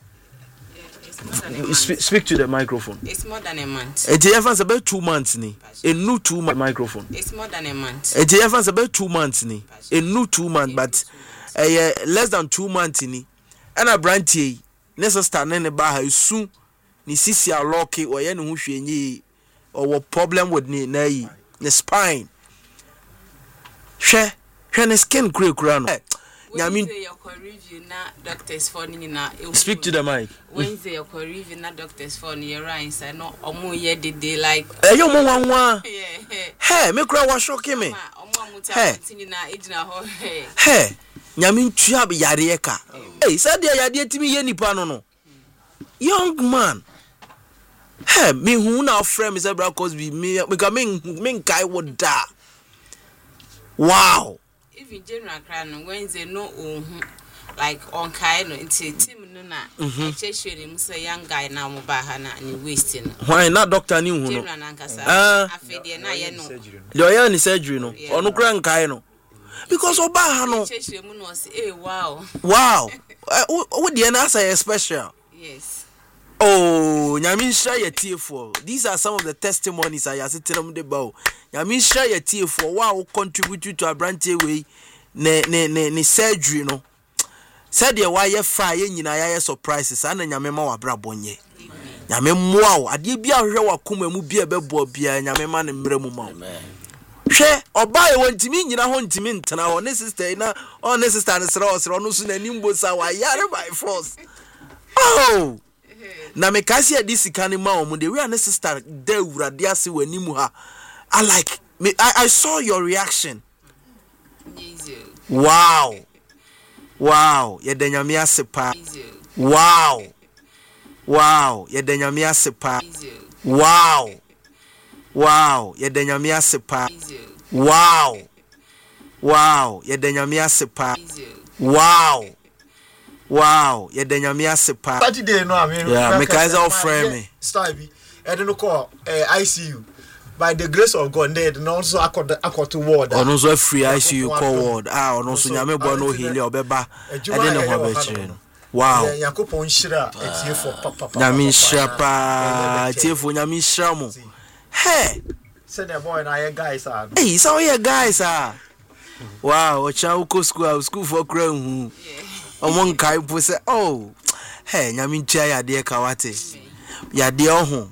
Speaker 1: Speak to the microphone.
Speaker 8: It's more than a month.
Speaker 1: It is about 2 months ni. A new 2 month microphone.
Speaker 8: It's more than a month.
Speaker 1: It is about 2 months ni. A new 2 months, but less than 2 months ni. And a brandy necessary nene ba soon ni sisi a locky or yen who she or problem with ni the spine. She skin crew crown.
Speaker 8: Wednesday your review na doctors for ni na.
Speaker 1: Speak to the mic.
Speaker 8: Wednesday your review na doctors for ni right say no omo ye did they like.
Speaker 1: Yo mo wan. Hey, me kura wa shock me.
Speaker 8: Hey.
Speaker 1: Hey. Nyame ntua be yare ka. Hey, said dia yade timi ye nipa no no. Young man. Hey, me hu na frame is Bra Cosby me kai would da. Wow.
Speaker 8: Even general cran Wednesday no like on kai no into team no na cheshe him say young guy na mo ba ha na ni wasting.
Speaker 1: Why not doctor ni hu no?
Speaker 8: General nankasa. Afede na ye no.
Speaker 1: The oya ni surgery no. Onu kra nkai no. Because oba ha no.
Speaker 8: Cheshe mu no say eh wow.
Speaker 1: Wow. What the answer is special.
Speaker 8: Yes.
Speaker 1: Oh, Nyamisha ye tiefo. These are some of the testimonies I have seen them the bow. Nyamisha ye tiefo. Wow, contribute to a branch way. Ne surgery no. Said ye why ye fry ye na ye surprises. Ana nyamema wa brabonye. Nyame moa. Ade bia hwe wa kuma mu bia bebo bia nyamema ne mre mu ma. Hwe oba ye wontimi nyina ho ntimi ntena ho ne sister na on ne sister ne sra osra no so na nimbo sa wa yare by force. Oh. Na me kasi adisika ni ma omu de we and sister de urade ase wani mu ha. I like me I saw your reaction. Wow. Wow, ye de nyame ase pa. Wow. Wow, ye de nyame ase pa. Wow. Wow, ye de nyame ase pa. Wow. Wow, ye de nyame ase pa. Wow. Wow, ye de nyame ase pa.
Speaker 2: Saturday no I mean.
Speaker 1: Yeah, me kaiser friend me.
Speaker 2: Starby. I don't call ICU. By the grace of God, they no also accord to ward.
Speaker 1: Ono so free ICU call ward. Ono so nyame bo no heal obeba. E de ne ho ba chire no. Wow.
Speaker 2: Yakopon shira etiefo papa.
Speaker 1: Nyame shira pa, etiefo nyame shira mo. Hey.
Speaker 2: Send a boy na guys are.
Speaker 1: Hey, so here guys are. Wow, o cha uko school for crown hu. Omon kai po say, oh, hey, nyame ntia ya de ka wate. Ya de ohun.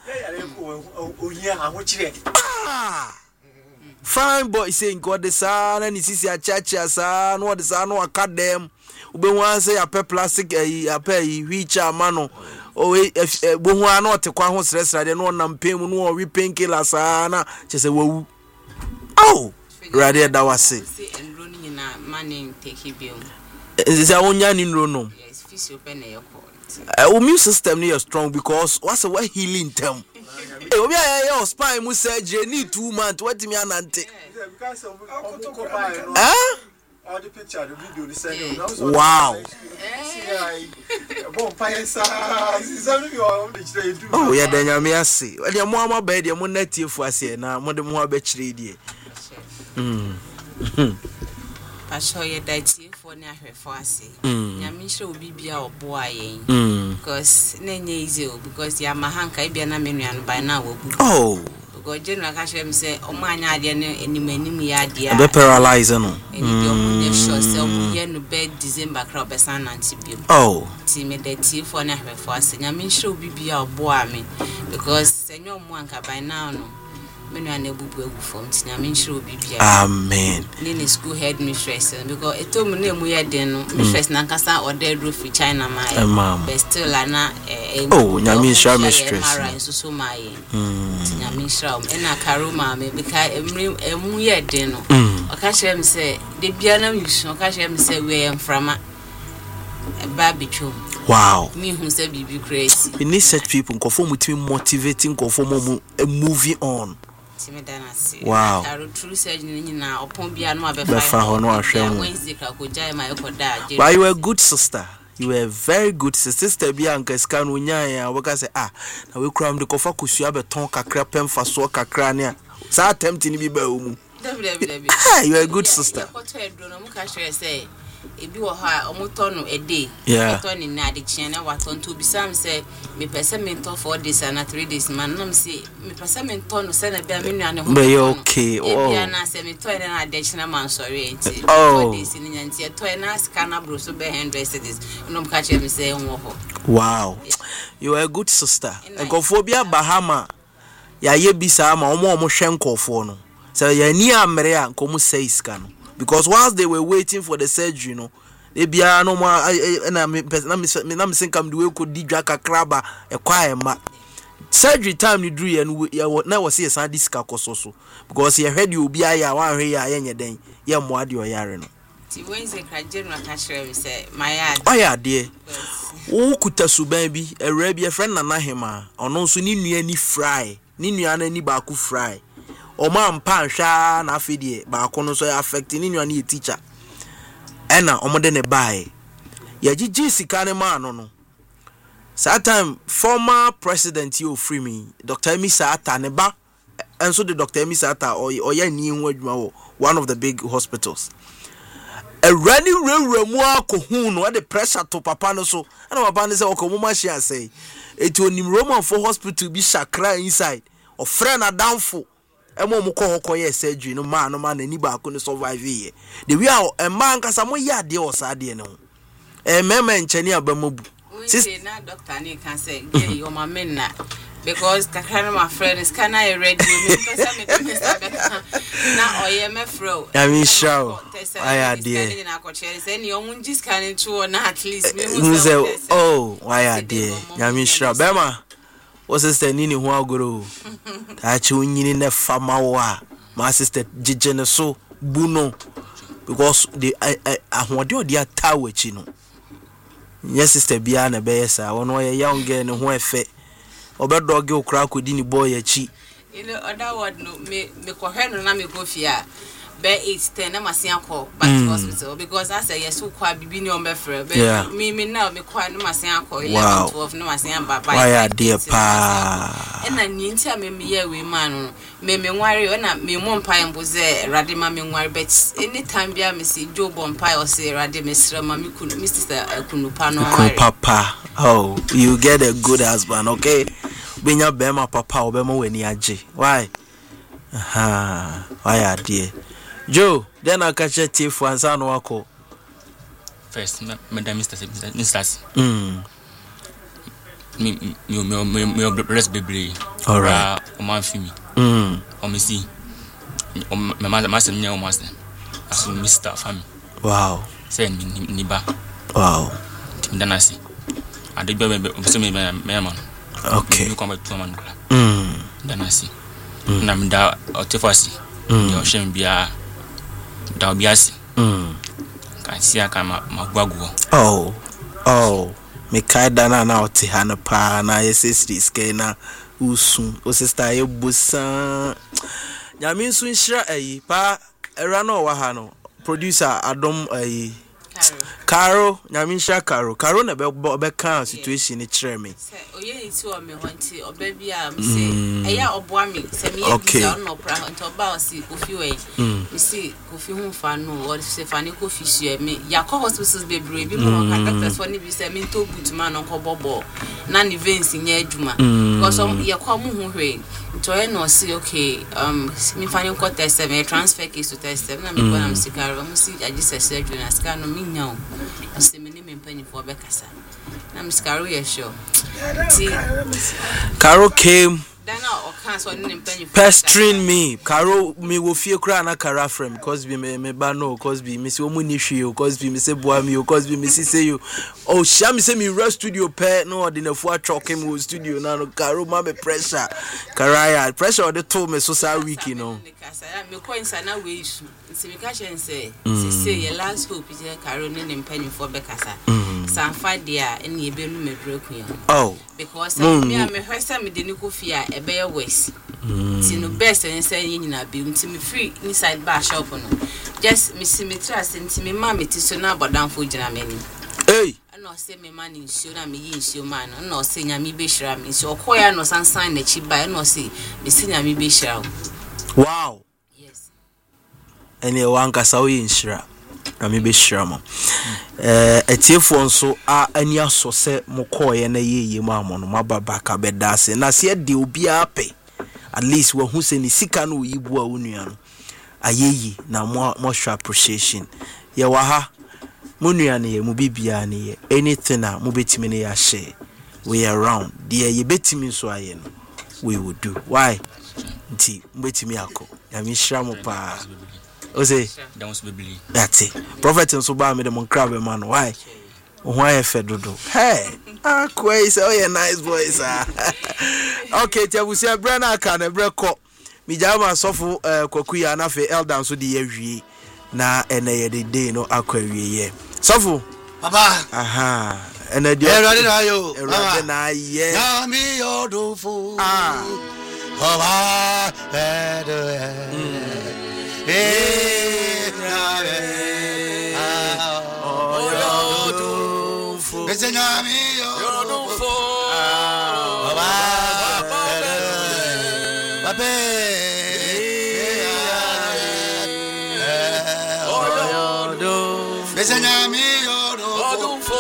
Speaker 1: Fine boy saying God the son and sisi a church son what the son no academ. Ube wan say a plastic a pay which a mano. Oh, bo hu ano te kwa ho sresra de no nam pem no we painkiller sana. Just say wo. Oh, radio da wase.
Speaker 8: Money take bill.
Speaker 1: Is a onya ni no no.
Speaker 8: Yes, physio pen e
Speaker 1: immune system ni strong because what's a healing term. Hey, obi aye your spine mu surgery need 2 months. What me anante?
Speaker 2: All the picture, the video, the send.
Speaker 1: Wow. Oh, yeah, then you may say. Well, your mama bed, your money for us here now. More than more betray dear.
Speaker 8: I show you that for near her for us. Yamisha will be a boy, because name easy because Yamahanka be an American by now.
Speaker 1: Oh,
Speaker 8: because General Cashem say, oh, my idea, any many idea.
Speaker 1: Be paralyzed, no.
Speaker 8: And you sure self here no bed December crop as an antibio.
Speaker 1: Oh,
Speaker 8: Timmy the tea for near her for us. Yamisha will be a boy, because Senor Mwanka by now. Many unable to from Tinyamin should be.
Speaker 1: Amen.
Speaker 8: Then school head mistress because it told me we had then mistress Nankasa or dead roof with China, my but still Anna.
Speaker 1: Oh, Yamisha mistress.
Speaker 8: So my Tinyamin Shroud and a Karuma because a muya deno. Or catch say, the piano use, or catch say, where I am from a barbecue.
Speaker 1: Wow.
Speaker 8: Me who said be crazy.
Speaker 1: We need such people conform to motivating conform moving on. Wow. But you were a good sister. You were a very good sister. Sister Bianca scan unya we can say now we cram the kofa kusua beton kakra pem faso kakra ne. Sa attempt ni bi ba mu. You are a good sister.
Speaker 8: Ebi wo ha omotono a day. Omotono na de chiena waton to bi sam say me pese me to 4 days and 3 days man nam say me pese me to no say na bia me nuane ho.
Speaker 1: Be okay. Oh.
Speaker 8: Bia na say me to na de chiena man sorry enti. 4 days ni nyanti to na scanner bro so be 100 cedis. No ka che me say nwo ho.
Speaker 1: Wow. You are a good sister. Egophobia Bahama. Ya ye bisa ma omo hwe nkofo no. Say ya ni amre a nkomu say iska no. Because whilst they were waiting for the surgery, they be no more. Na me think I'm the way could didra kakraba e kwa ma. Surgery time you do and na was see a diska kososo because you heard you be aya wan hwe ya yenye den ye moade o yare no.
Speaker 8: Ti wenze ka general ka share me say my yard.
Speaker 1: Oh yeah dear. Wo kuta suban bi ewra bi e friend na hema ono nso ni nua ni fry ni nua na ni ba ku fry. Oma mpa hwa na afedie ba akono so affect ni nwa na teacher ena omode ne bae ya gigi sika ne ma no that time former president you free me Dr. Emisa Ata ne ba enso the Dr. Emisa Ata oya ni hu adwuma wo one of the big hospitals a running mu akohu no the pressure to papa no so ena papa ne say okomo share say eti onim Roman for hospital bi shakra inside of friend adamfo emo mo ko ye surgery no man ani ba ko no survive here the we are a man kasa mo ya de o sa de no mema nchani abamobu
Speaker 8: sister na doctor ni can say yeah your mama na because kakana my friends can I ready me person me na oye me fro
Speaker 1: I mean show I idea
Speaker 8: na ko chere say ni omun just can to na at least me
Speaker 1: oh why idea I mean show bema o sister nini ho agoro ta chi unyini ne fama wa my sister jijene so buno because the ahode odi atawachi no yes sister bia na be yesa wono ye young girl ne ho efe obedoge okra akodi ni boy achi
Speaker 8: you know other word no me ko hwe na me go fia be 8-10 na masia ko back to hospital because I say yes so kwa bibi ni on be free me now me kwa na masia ko 11-12 na masia baba
Speaker 1: why dear pa
Speaker 8: na nyinti a me ye we man me nware na me mo mpa mboze rade ma me nware bet anytime bia me see job mpa o say rade me sra ma me kunu me sister kunu pa no
Speaker 1: papa oh you get a good husband okay benya bema papa obema weni age why why dear Joe, then I catch a thief once I know.
Speaker 7: First, Madam Mr. Me rest baby.
Speaker 1: All right.
Speaker 7: Man for me. Or me see. My master, my master. As Mr. Family.
Speaker 1: Wow.
Speaker 7: Send me Niba.
Speaker 1: Wow.
Speaker 7: Then I see. I did baby, my man.
Speaker 1: Okay.
Speaker 7: You come back to man. Then I see. I'm da or Tifasi. Your shame be a. Dabiasi. Can see I can magwago.
Speaker 1: Oh, me kaida na oti hana pa na yesisi skena usu o sister ye busa. Nyame nso nhira ayi pa era no wa ha no producer Adom ayi Caro nyame nhira Caro na be kan situation ni kire me.
Speaker 8: Oye iti o me wanti oba bia me say eya oboa me say me ya no pra nto ba o si kofi we me see kofi hu fa no o se fa ni kofi su me ya ko hospitals bebre bi mo ka doctors for ni bi say me to boot man no ko bobo na ni veins nya adwuma because ya ko mu hu hwe nto e no see okay me fa ni ko test me transfer case to test na me ko na me see Caro me see agisa surgery na scan no me nya o se me ni me mpani for be kasa na me Caro ye sure
Speaker 1: Caro came
Speaker 8: pestering
Speaker 1: me. Caro me wo fie kra na Caro frame cause be me ba no cause be me say omu ni hwe cause be me say boa me cause be me say you oh sha me say me rest studio pair no ordinary atchoke me studio na no Caro ma be pressure Caro pressure dey told me so week you know
Speaker 8: kasa me coins na we issue nti me ka chen say say last hope je Carolyn and penny for bekasa san fa dia ene ebe nu me breku ya
Speaker 1: oh
Speaker 8: because me hwesa me de ni kofia ebe ye west ti no best en say nyina be nti me free inside bar shop no just me trust nti me ma me ti so na abodan fo gina mani
Speaker 1: hey
Speaker 8: no say me man in show na me yin show man no say nyame be shira me so okoya no sansan na chi ba no say me say nyame be shira
Speaker 1: wow
Speaker 8: yes
Speaker 1: ene wanka sa wo yin shira nyame be shira mo etiefo nso a ani aso se mokoye na yeye mu amono mababa ka bedase na se de obi ape at least wo hu se ni sika no yibu a wonua no ayeyi na mo show appreciation ye wa ha Munua ne mu bibia ne anything na mu betimi ne ya share we around there ye betimi so aye no we will do why nti mu betimi akọ ya mi hira mo pa o say that's it prophet nso ba me de mon crab man why o ho aye fe dodo hey akwa is oh yeah nice boys okay tiabusia bra na aka na bra ko mi jama sofu kwakuya na fe eldan so de yawie na ene ye de day no akwawie ye Sofu
Speaker 4: Baba
Speaker 1: aha ene dia
Speaker 4: erade na yo
Speaker 1: erade na ye
Speaker 4: na mi odofu Baba erade odofu besenya mi odofu Baba erade Besenya mi odofu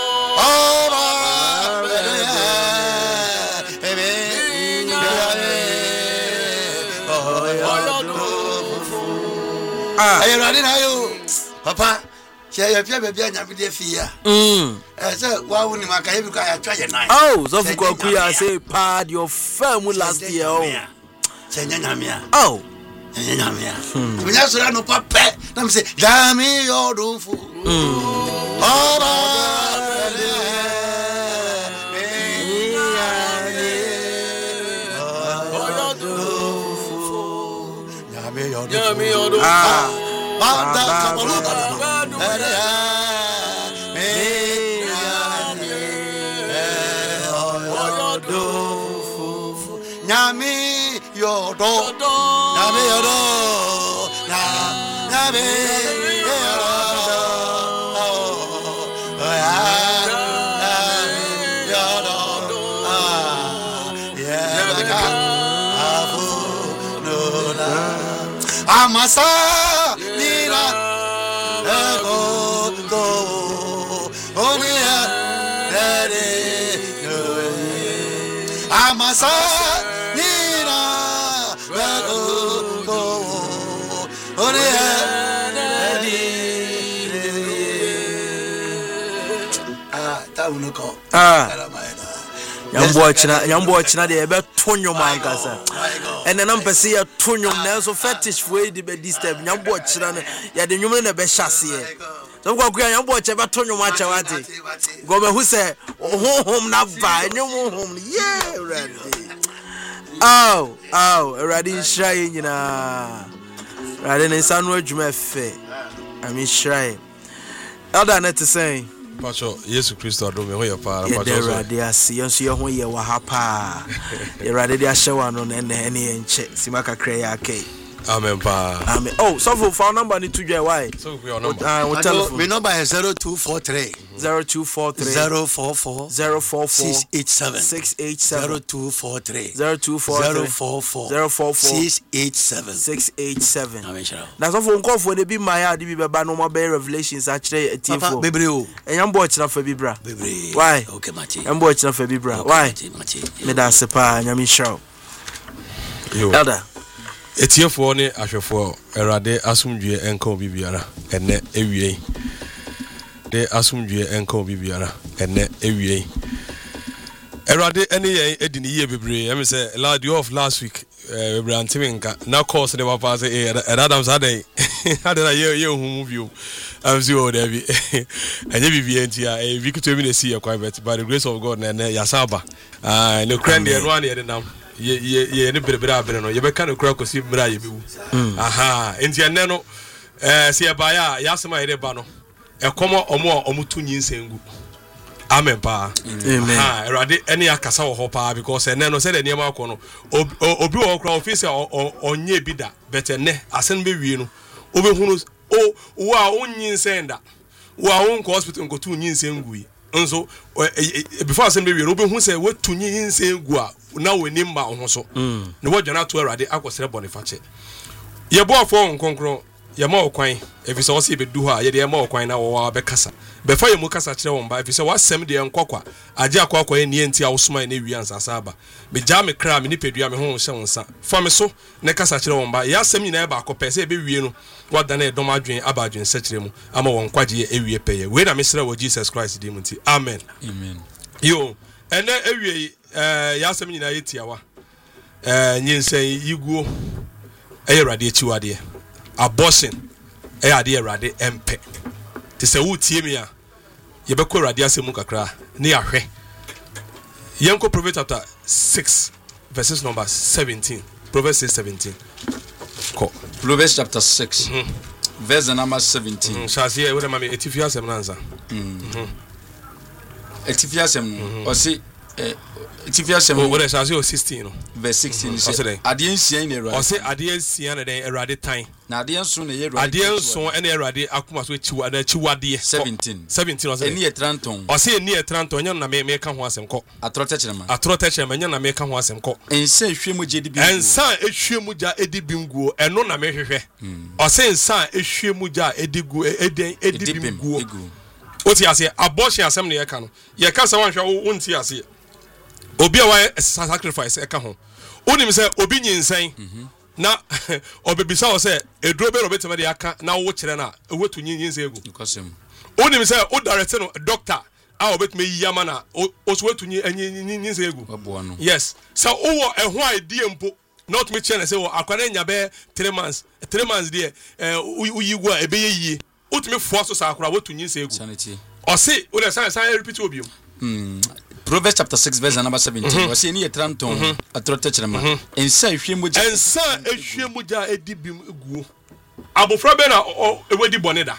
Speaker 4: Ayo rani na yo papa she ya pia bebia nyame de fia say wa woni maka ye bi ka ya twa ye nine
Speaker 1: oh so for kwakuya say pad your firm last year oh
Speaker 4: chenya nyame
Speaker 1: oh
Speaker 4: nyamia kunya sura no pape na me say dami odofu ora nyame odofu banda kabaluka nyame yodo nyame yodo nyame amasa nira ego to onia dere amasa nira ego to onia taunuko
Speaker 1: Yambo china de ebe tonyo mangasa ene na mpese ya tonyo na so fetish we de be disturb yambo china ya de nwum na be hyase ye so kwa kwa yambo che be tonyo ma che wate go be hu se honhom na ba nwum hom yeah ready ready shray nyina ready ne sanu adwuma fe ami shray elder net say
Speaker 9: Pacho Yesu Kristo adome ho ye pa
Speaker 1: pacho so ready asi yenso ye ho ye wa ha pa ye ready dia hyewa no na ne enche simaka kra ya kai
Speaker 9: amen pa
Speaker 1: amen oh so for phone number ni to join why
Speaker 9: so for your number
Speaker 1: telephone
Speaker 4: my number is 0243 044 687 0243 687
Speaker 1: na so for nkofo de bi maya de bi beba no mobile revelations a kire atifo
Speaker 4: bebre o
Speaker 1: enyambo kira fa bibra
Speaker 4: bebre
Speaker 1: why
Speaker 4: okay mate
Speaker 1: enyambo kira fa bibra why me da sepa nyami show elder
Speaker 9: etiefo ne ahwefo erade asumdue enka bibiara enne ewie de asumdue enka bibiara enne ewie erade ene yen edini ye bebre em say last week Brantiminka na course de papa say Adam Saday adena ye hu view am see o there be enye bibie ntia victor mi na see by the grace of God na yasaba no krend the one here nam ye ne berebere abere no ye be ka no kura kosi mra ye bewu aha enti ene no se ye ba ya yasema ye ba no ekomo omo tu nyinsengu amen pa
Speaker 1: amen
Speaker 9: ha erade ene akasa wo ho pa because ene no se de niam akọ no obi wo kura office onye bi da but ene asen be wie no obehunu wa onyinsenda wa won ko hospital ko tu nyinsengu yi nso before asen be wie no obehunu se we tu nyinsengu a na woni mba ho so ne wodwana to erade akosere bonifache ye bo afọ nkonkron ye ma okwan efise wo se be du ha ye de ma okwan na wo wa be kasa be fa ye mu kasa kire won ba efise wasem de enkokwa age akwa ye ne enti awosoma na wi ansasa aba be ja me kra me ni pedua me ho hye wonsa fa me so ne kasa kire won ba ya asem nyina ba akopɛ se be wie no wada na edom adwen aba adwen sekire mu ama won kwaje ye ewie peye we na me sere wo Jesus Christ di mu ti amen yo ene ewie ya asem nyina ye tiawa nyinsen yiguo eyerade achiwade abortion ade erade empe te se wutie mi a ye be ko erade asemu kakra ne yahwe yenko Proverbs chapter 6 verses number 17 Proverbs 6:17 ko
Speaker 10: Proverbs chapter 6 verse number 17
Speaker 9: shasi e we ma me etifia asem nanza
Speaker 10: etifia asem o si etifia asem
Speaker 9: we shasi o 16 no
Speaker 10: verse 16 say ade nsia na erade
Speaker 9: o say ade nsia na den erade tan
Speaker 10: na ade nso na erade
Speaker 9: ade nso ene erade akuma so chiwade 17 o say
Speaker 10: eni etranton
Speaker 9: o say eni etranton nya na me ka ho asem ko atrotechema nya na me ka ho asem ko
Speaker 10: ensa ehwemu je edibi
Speaker 9: ensa ehwemu ja edibinguo eno na me hwehwe o say ensa ehwemu ja edigu edibinguo o ti ase abortion asem na ye ka no ye ka se wanhwa wo nti ase obi a wa sacrifice eka ho onim se obi nyinsen na obebisa o se eduro be robetema de aka na wo kire na ewetu nyinsen egu onim se o direct no doctor a obetuma yiyama na o so wetu nyinsen egu yes so wo ehun idea mpo not me chene se wo akwana nya be 3 months there uyigu a ebe yiye otumi fo so sa akora wetu nyinsen egu o se o le san repeat obiom
Speaker 10: Proverbs chapter 6 verse number 17 was any etranton atrotechema ensa
Speaker 9: ehwemu ja edibim guo abofra be na ewedi boneda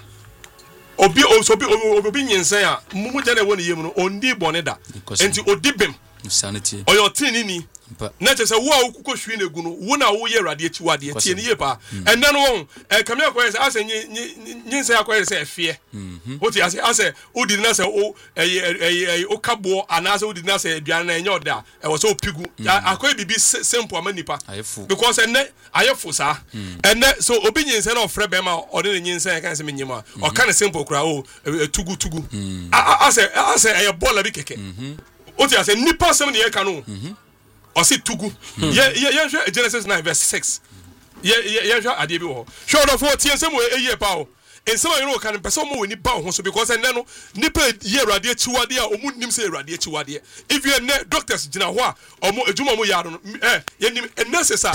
Speaker 9: obi nyensen a mumu ja na woni yemu no ondi boneda enti odibim
Speaker 10: sanity
Speaker 9: oyo tinini na tese wo a okuko hwi na egu no wo na wo ye erade achiwade tie ne ye pa enne no won kamia kwese ase nyensen akwese se efie oti ase odi na se o kabo anase odi na se aduan na enye oda e wo se opigu akoy bibi simple amanipa because enne ayefo sa enne so obi nyensen na ofre be ma odi nyensen kan se menyima o kan simple kura o tugu ase e bola bi keke oti ase nipa sem ne ye kanu o si tugu ye Genesis 9 verse 6 ye ade bi wo show of 14 sem we eye pa o ensema you know kan person mo ni ba ho so because enne no nipa ye erade achiwade a omu nim se erade achiwade if you ne doctors gina ho a omo ejuma mo yaro no ye nim necessary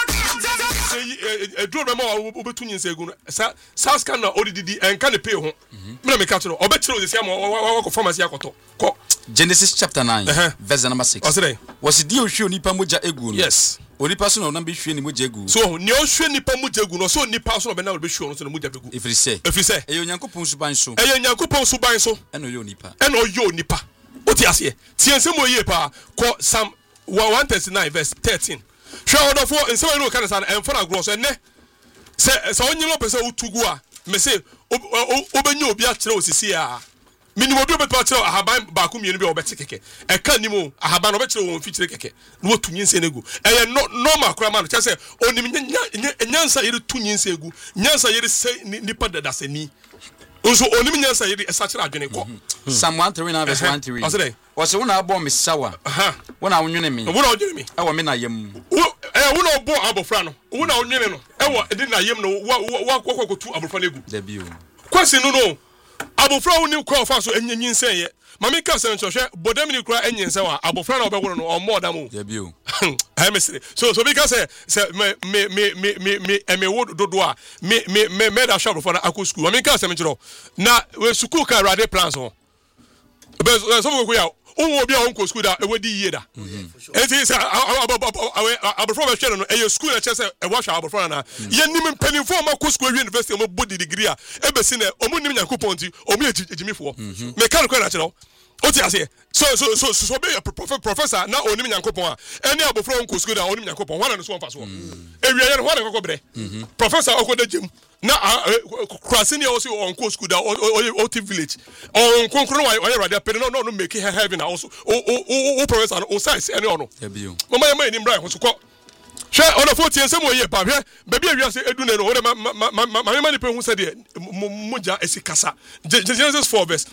Speaker 9: eduro be mo obetu nyinse egu no sa scan na odididi enka ne pay ho me ka to obetire o se am wa pharmacy akoto ko
Speaker 10: Genesis chapter 9 verse number 6 was the ohwe nipa moja egu no
Speaker 9: yes
Speaker 10: onipa so na be hwe ni moja egu
Speaker 9: so ne ohwe nipa moja egu no so nipa so be na be hwe no so na moja begu efrise
Speaker 10: e onyankopon suban so
Speaker 9: eno yo nipa oti ase tiense mo ye pa ko Psalm 139 verse 13 hwe odofo ensema no kan sa enfo na gross enne se onyimo pese utugu a me se obenya obi a kire osisi a minimo bi obeto kire ahaban ba ku mienu bi obeti keke e kan nimo ahaban obekire won fi kire keke no otu nyinse negu e normal kura man che se onim nyansa yere tu nyinse egu nyansa yere se nipa dada seni nso onim nyansa yere esakire adwene ko
Speaker 10: Psalm 139 verse 13 was wona abo me sawa wona wonwene me
Speaker 9: wona odwene me
Speaker 10: e wo me na yem
Speaker 9: wona obo abofra no wona onwene no e wo edi na yem no wa kwakotu abofra negu
Speaker 10: da bio
Speaker 9: kwasi no abofra woni kwa fa so enyinsен ye mami ka se nchohwe bodamini kura enyinsен wa abofra na obegwo no o more than
Speaker 10: da bio
Speaker 9: I miss so because say me wo dodo a me da shop for na akọ school mami ka se nchiro na we school ka rade plans ho be so go ya o obi a on ko school da e wadi yie da enti say abofro be hwe no e school na chese e wa hwa abofro na ye nim mpanimfo ma ko school university mo body degree a e be si na omu nim Nyankopɔn nti omu ejimifo me kan ko na kyerɛ oti ase so be a professor na onim Nyankopɔn a ene abofro on ko school da onim Nyankopɔn wana no so mfa so ewiye no wana kokɔbrɛ professor okoda jim na crossing here also on co school da o village on konkro wa radio pe no make heaven also o professor o science any ono mama yema ni mbra ho so ko hwe on 40 ensem o ye pa hwe baby awiase edune no o ma ni pe hu se de moja esikasa Genesis 4 verse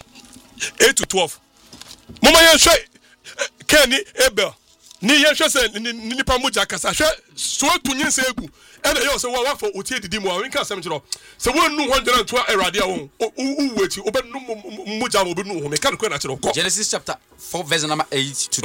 Speaker 9: 8 to 12 mama ye hwe Kenny Abel ni ye hwe se ni pa moja kasa hwe so tunyin se egu and you say what for otie didi mu a we kan sem kiro se won nu ho ndana to erade a won uweti obenu muja mo benu ho me kan ko na kiro
Speaker 10: Genesis chapter 4 verse number 8 to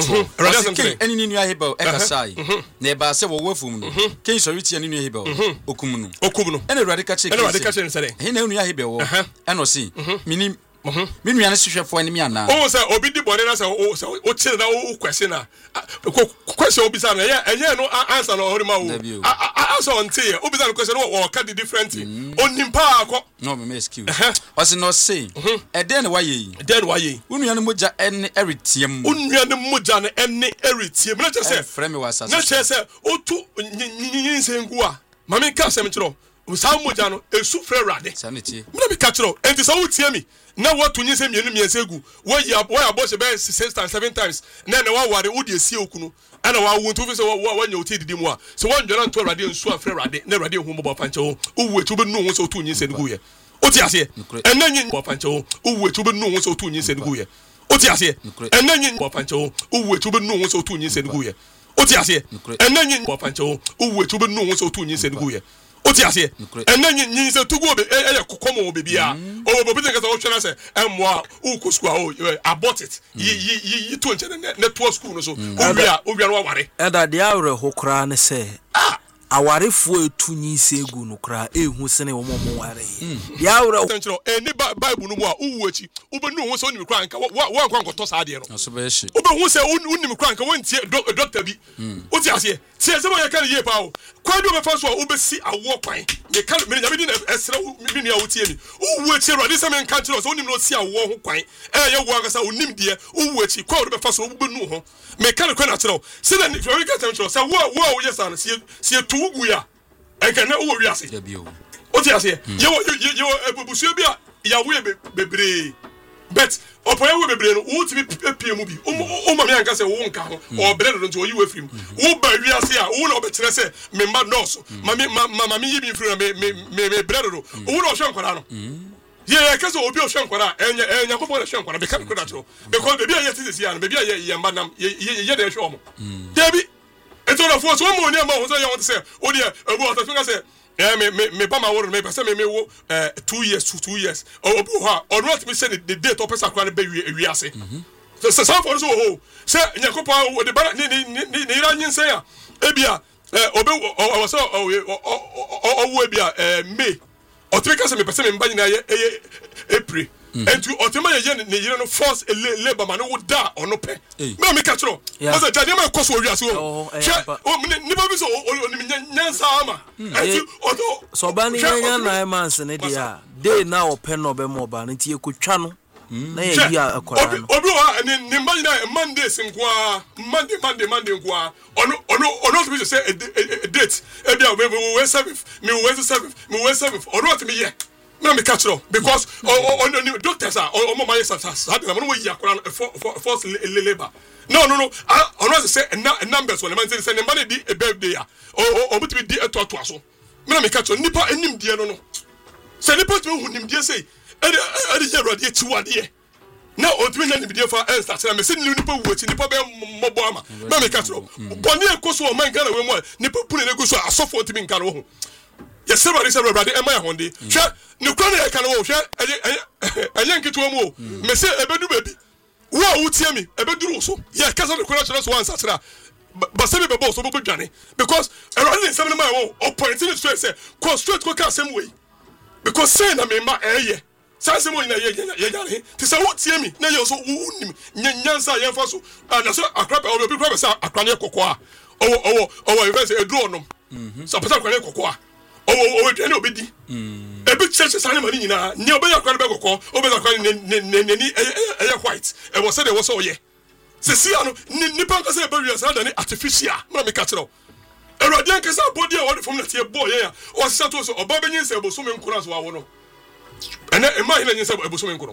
Speaker 10: 12 any new hebel ekasai na ba se wo wafum no ken so riti any new hebel okum no and erade ka che
Speaker 9: say
Speaker 10: he na new hebel wo and o see minim me nuane hwehwefo ani mi ana
Speaker 9: o say obi di bone na say o chire na o question na question obi say na enye no answer no hori ma wo answer on tie obi say question o ka di different onimpa akọ
Speaker 10: no me excuse o say no say e den wa ye unuane moja ene eretiem
Speaker 9: unuane moja na ene eretiem na che say
Speaker 10: frame wa asase
Speaker 9: na che say o tu nyinsengu a mama ka sem kiro usa moja no esu frɛ rade
Speaker 10: sanity
Speaker 9: me be ka kiro enti so wotie mi na what to nyese mienu miensegu wo ya boss be 6 times 7 times na wa ware wo de esie okunu ana wa wo ntu fi se wa nya oti didi mu a se wa ndwara nto rade nsu afre rade na rade hu mo panche wo wo etu be nu ho se otu nyese nugu ye oti ase ena nyi mo panche wo wo etu be nu ho se otu nyese nugu ye oti ase ena nyi mo panche wo wo etu be nu ho se otu nyese nugu ye oti ase ena nyi mo panche wo wo etu be nu ho se otu nyese nugu ye oti ase ena nyi se tugu obe eye kokomo obe bia o obi think say o twena say emwa u ko school abort it yi to nche na to school no so o wia no ware
Speaker 1: eda dia awre hokra ne say awarefo etunyi segu no kra ehu sene wo mo ware dia awre
Speaker 9: tenchiro eni bible no mu a uwu achi ubenu hu so nim kra nka wo ankwa nkoto sa ade no
Speaker 10: so be shi
Speaker 9: ubehu se unim kra nka wontie doctor bi oti ase tie se mo ye kan ye pa o kwadu be fa so ubesi awo kwan ye kan me nyame di na esra mi nua wotie mi uwu achi ro de se men kan tiro so unim no si awo ho kwan ye wo akasa unim de uwu achi kwadu be fa so ubenu ho me kan ko na tiro se na ni fi ka tenchiro se wo ye san se ugu ya enka na wo wiase o ti ase ye ebubusu bi a ya wo bebre but opoye wo bebre no wo ti pie mu bi o ma me anka se wo nka ho o bre do nti o yi wo firi wo ba wiase a wo na o betre se me mba nurse mama yi bi firi na me bre do wo na o hwe nkwara no ye ka se obi o hwe nkwara enya ko na hwe nkwara be kan ko da tro because baby a ye ti si ya no baby a ye mba nam ye de hwe omo debi eto na force one money ma won say you want to say o dia ebu o to say me ba ma woro me person me wo 2 years obi ho or not me say the date of person kwan be wi ase so some for so ho say Nyankopɔn wo de ba ni ira nyin say a ebia obi o so o wo ebia May o to say me person me ba nyina ye April and you ultimately you know force labor man wo da ono pe me me ka tro o say jade ma koso wi ase o ni ba bi so oni nyansa ama and you
Speaker 1: so ba ni nya 9 months ne dia day na o pe no be mo ba ne tie kotwa no na ye yi akwara no
Speaker 9: obi o ni mba nyina Monday sinkwa Monday nkwa ono to be say a date e bia we 7th me we 7th ono to me here na me catch up because on doctors are on my service had na we yakora force labor no ono say numbers when man say nobody di a birthday ya o buti di eto so me na catch up nipa enim die no say nipa to hu nim die say e dey road e tiwade na o tumi na nim die fa en start na me say nipa wu ati nipa be mobo ama me catch up boni ekoso o man Ghana we mo nipa puni na ekoso asofo timi nkan wo yes somebody say brother am I honde hwe ne kwan na kan wo hwe anya nketo mu o me say ebedu baby wo a wutie mi ebeduru so ye kasa ne kwan chira so wan satira ba se be boss so bo dwane because around in 7 my wo opportunity to say go straight go ka same way because say na me ma eye
Speaker 11: Sanse mo ina ye ti say what tie me na ye so unim nyansa ye fa so na so akrapa obi krapa say akwane kokoa owo even say edu onom so pesa akwane kokoa owo de na obedi ebi church sane mani nyina ni obi akwane be kokoa obi akwane ni eye white e wo say de wo so ye se si ano ni panka say be wi say da ni artificial na me ka kire Eradi anke say body e wodi from na tie boy ya o se to so oba benyin say bo so me nkura so awo no ene imagine nyin say bo so me nkura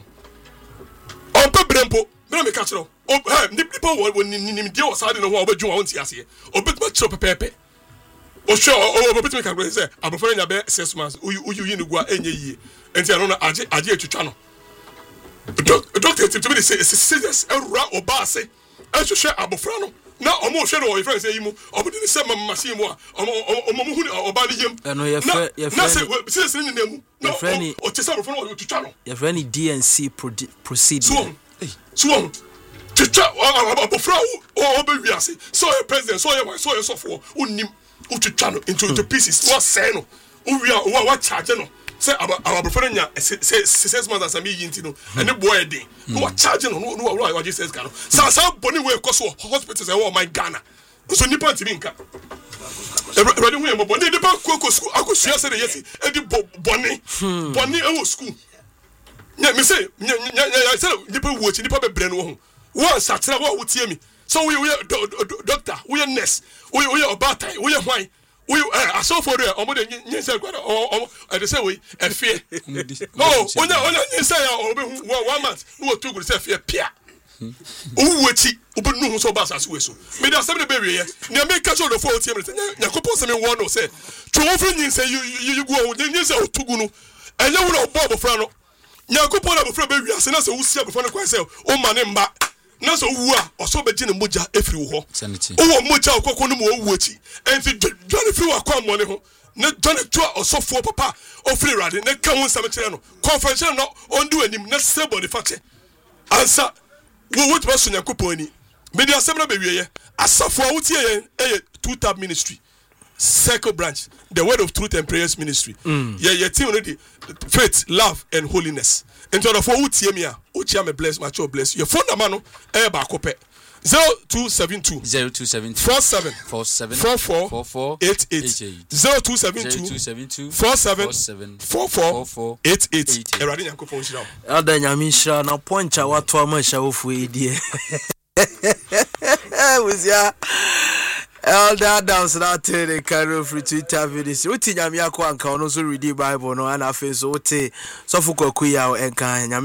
Speaker 11: on pe brempo me me ka kire o ni people wo ni die o sade no ho obadwu won ti ase obetuma kire pepepe o hwe o obetuma ka go say abofra nya be 6 months uyu ni gua enye yie enti ano na age etwetwa no doctor to me say serious erura oba ase ehwehwe abofra no na omo hwe no friend say yimu omo di se mamasi mu a omo hu oba ni yem
Speaker 1: no ye
Speaker 11: say ni nemu no o tesa abofra no twetwa no
Speaker 1: ye friend DNC proceed
Speaker 11: so twetwa abofra o be wiase so your president so your sofo unim utwetwa no into pieces what say no o what charge no say abofra nya say 6 months as me yinti no and the boy dey no charge no no just says can sa boni we cause hospital say oh my Ghana so nipa nti nka everybody we mo boni nipa ko school akosua say yes e di boni e wo school nya me say nya say nipa wo chi nipa bebre no ho wo satira wo tie mi so we doctor we nurse we obatai we hwan we aso for there omo de nyin say kwada I dey say we e fear onya nyin say ya obe 1 month no to go say fear pia uwuchi obenu hu so ba asase we so me dey asem de be we ye na me catch on the phone tie me yakopon say me won no say two fun nyin say you go nyin say otugu no enye wo obo fra no yakopon na bofra be wi ase na say wo sia bofra no kwa say o ma ne mba na so wu a oso be gine moja efiri wo ho o moja okoko no mo wuachi enti John fi wa kwa mo ne ho na John to osofo papa ofiri rade na ka won sam kire no conference no on do anim na sebo de fate ansa wo wo to so yakopon ni me dia sem na be wiye asafo a wutie yen 2-tab ministry circle branch the word of truth and prayers ministry yeah team no the faith love and holiness into the for wutie me a ochia me bless my church bless your phone number no e ba kope 0272 47 44 88 0272 47 44 88 erade yankopon shira
Speaker 1: ada nyame shira na poncha wato ama sha ofu edie wuzia Elder dance na tele karo free Twitter videos. Uti nyame akwa anka ono so read Bible no ana afi so uti so fuko kuya enka nyame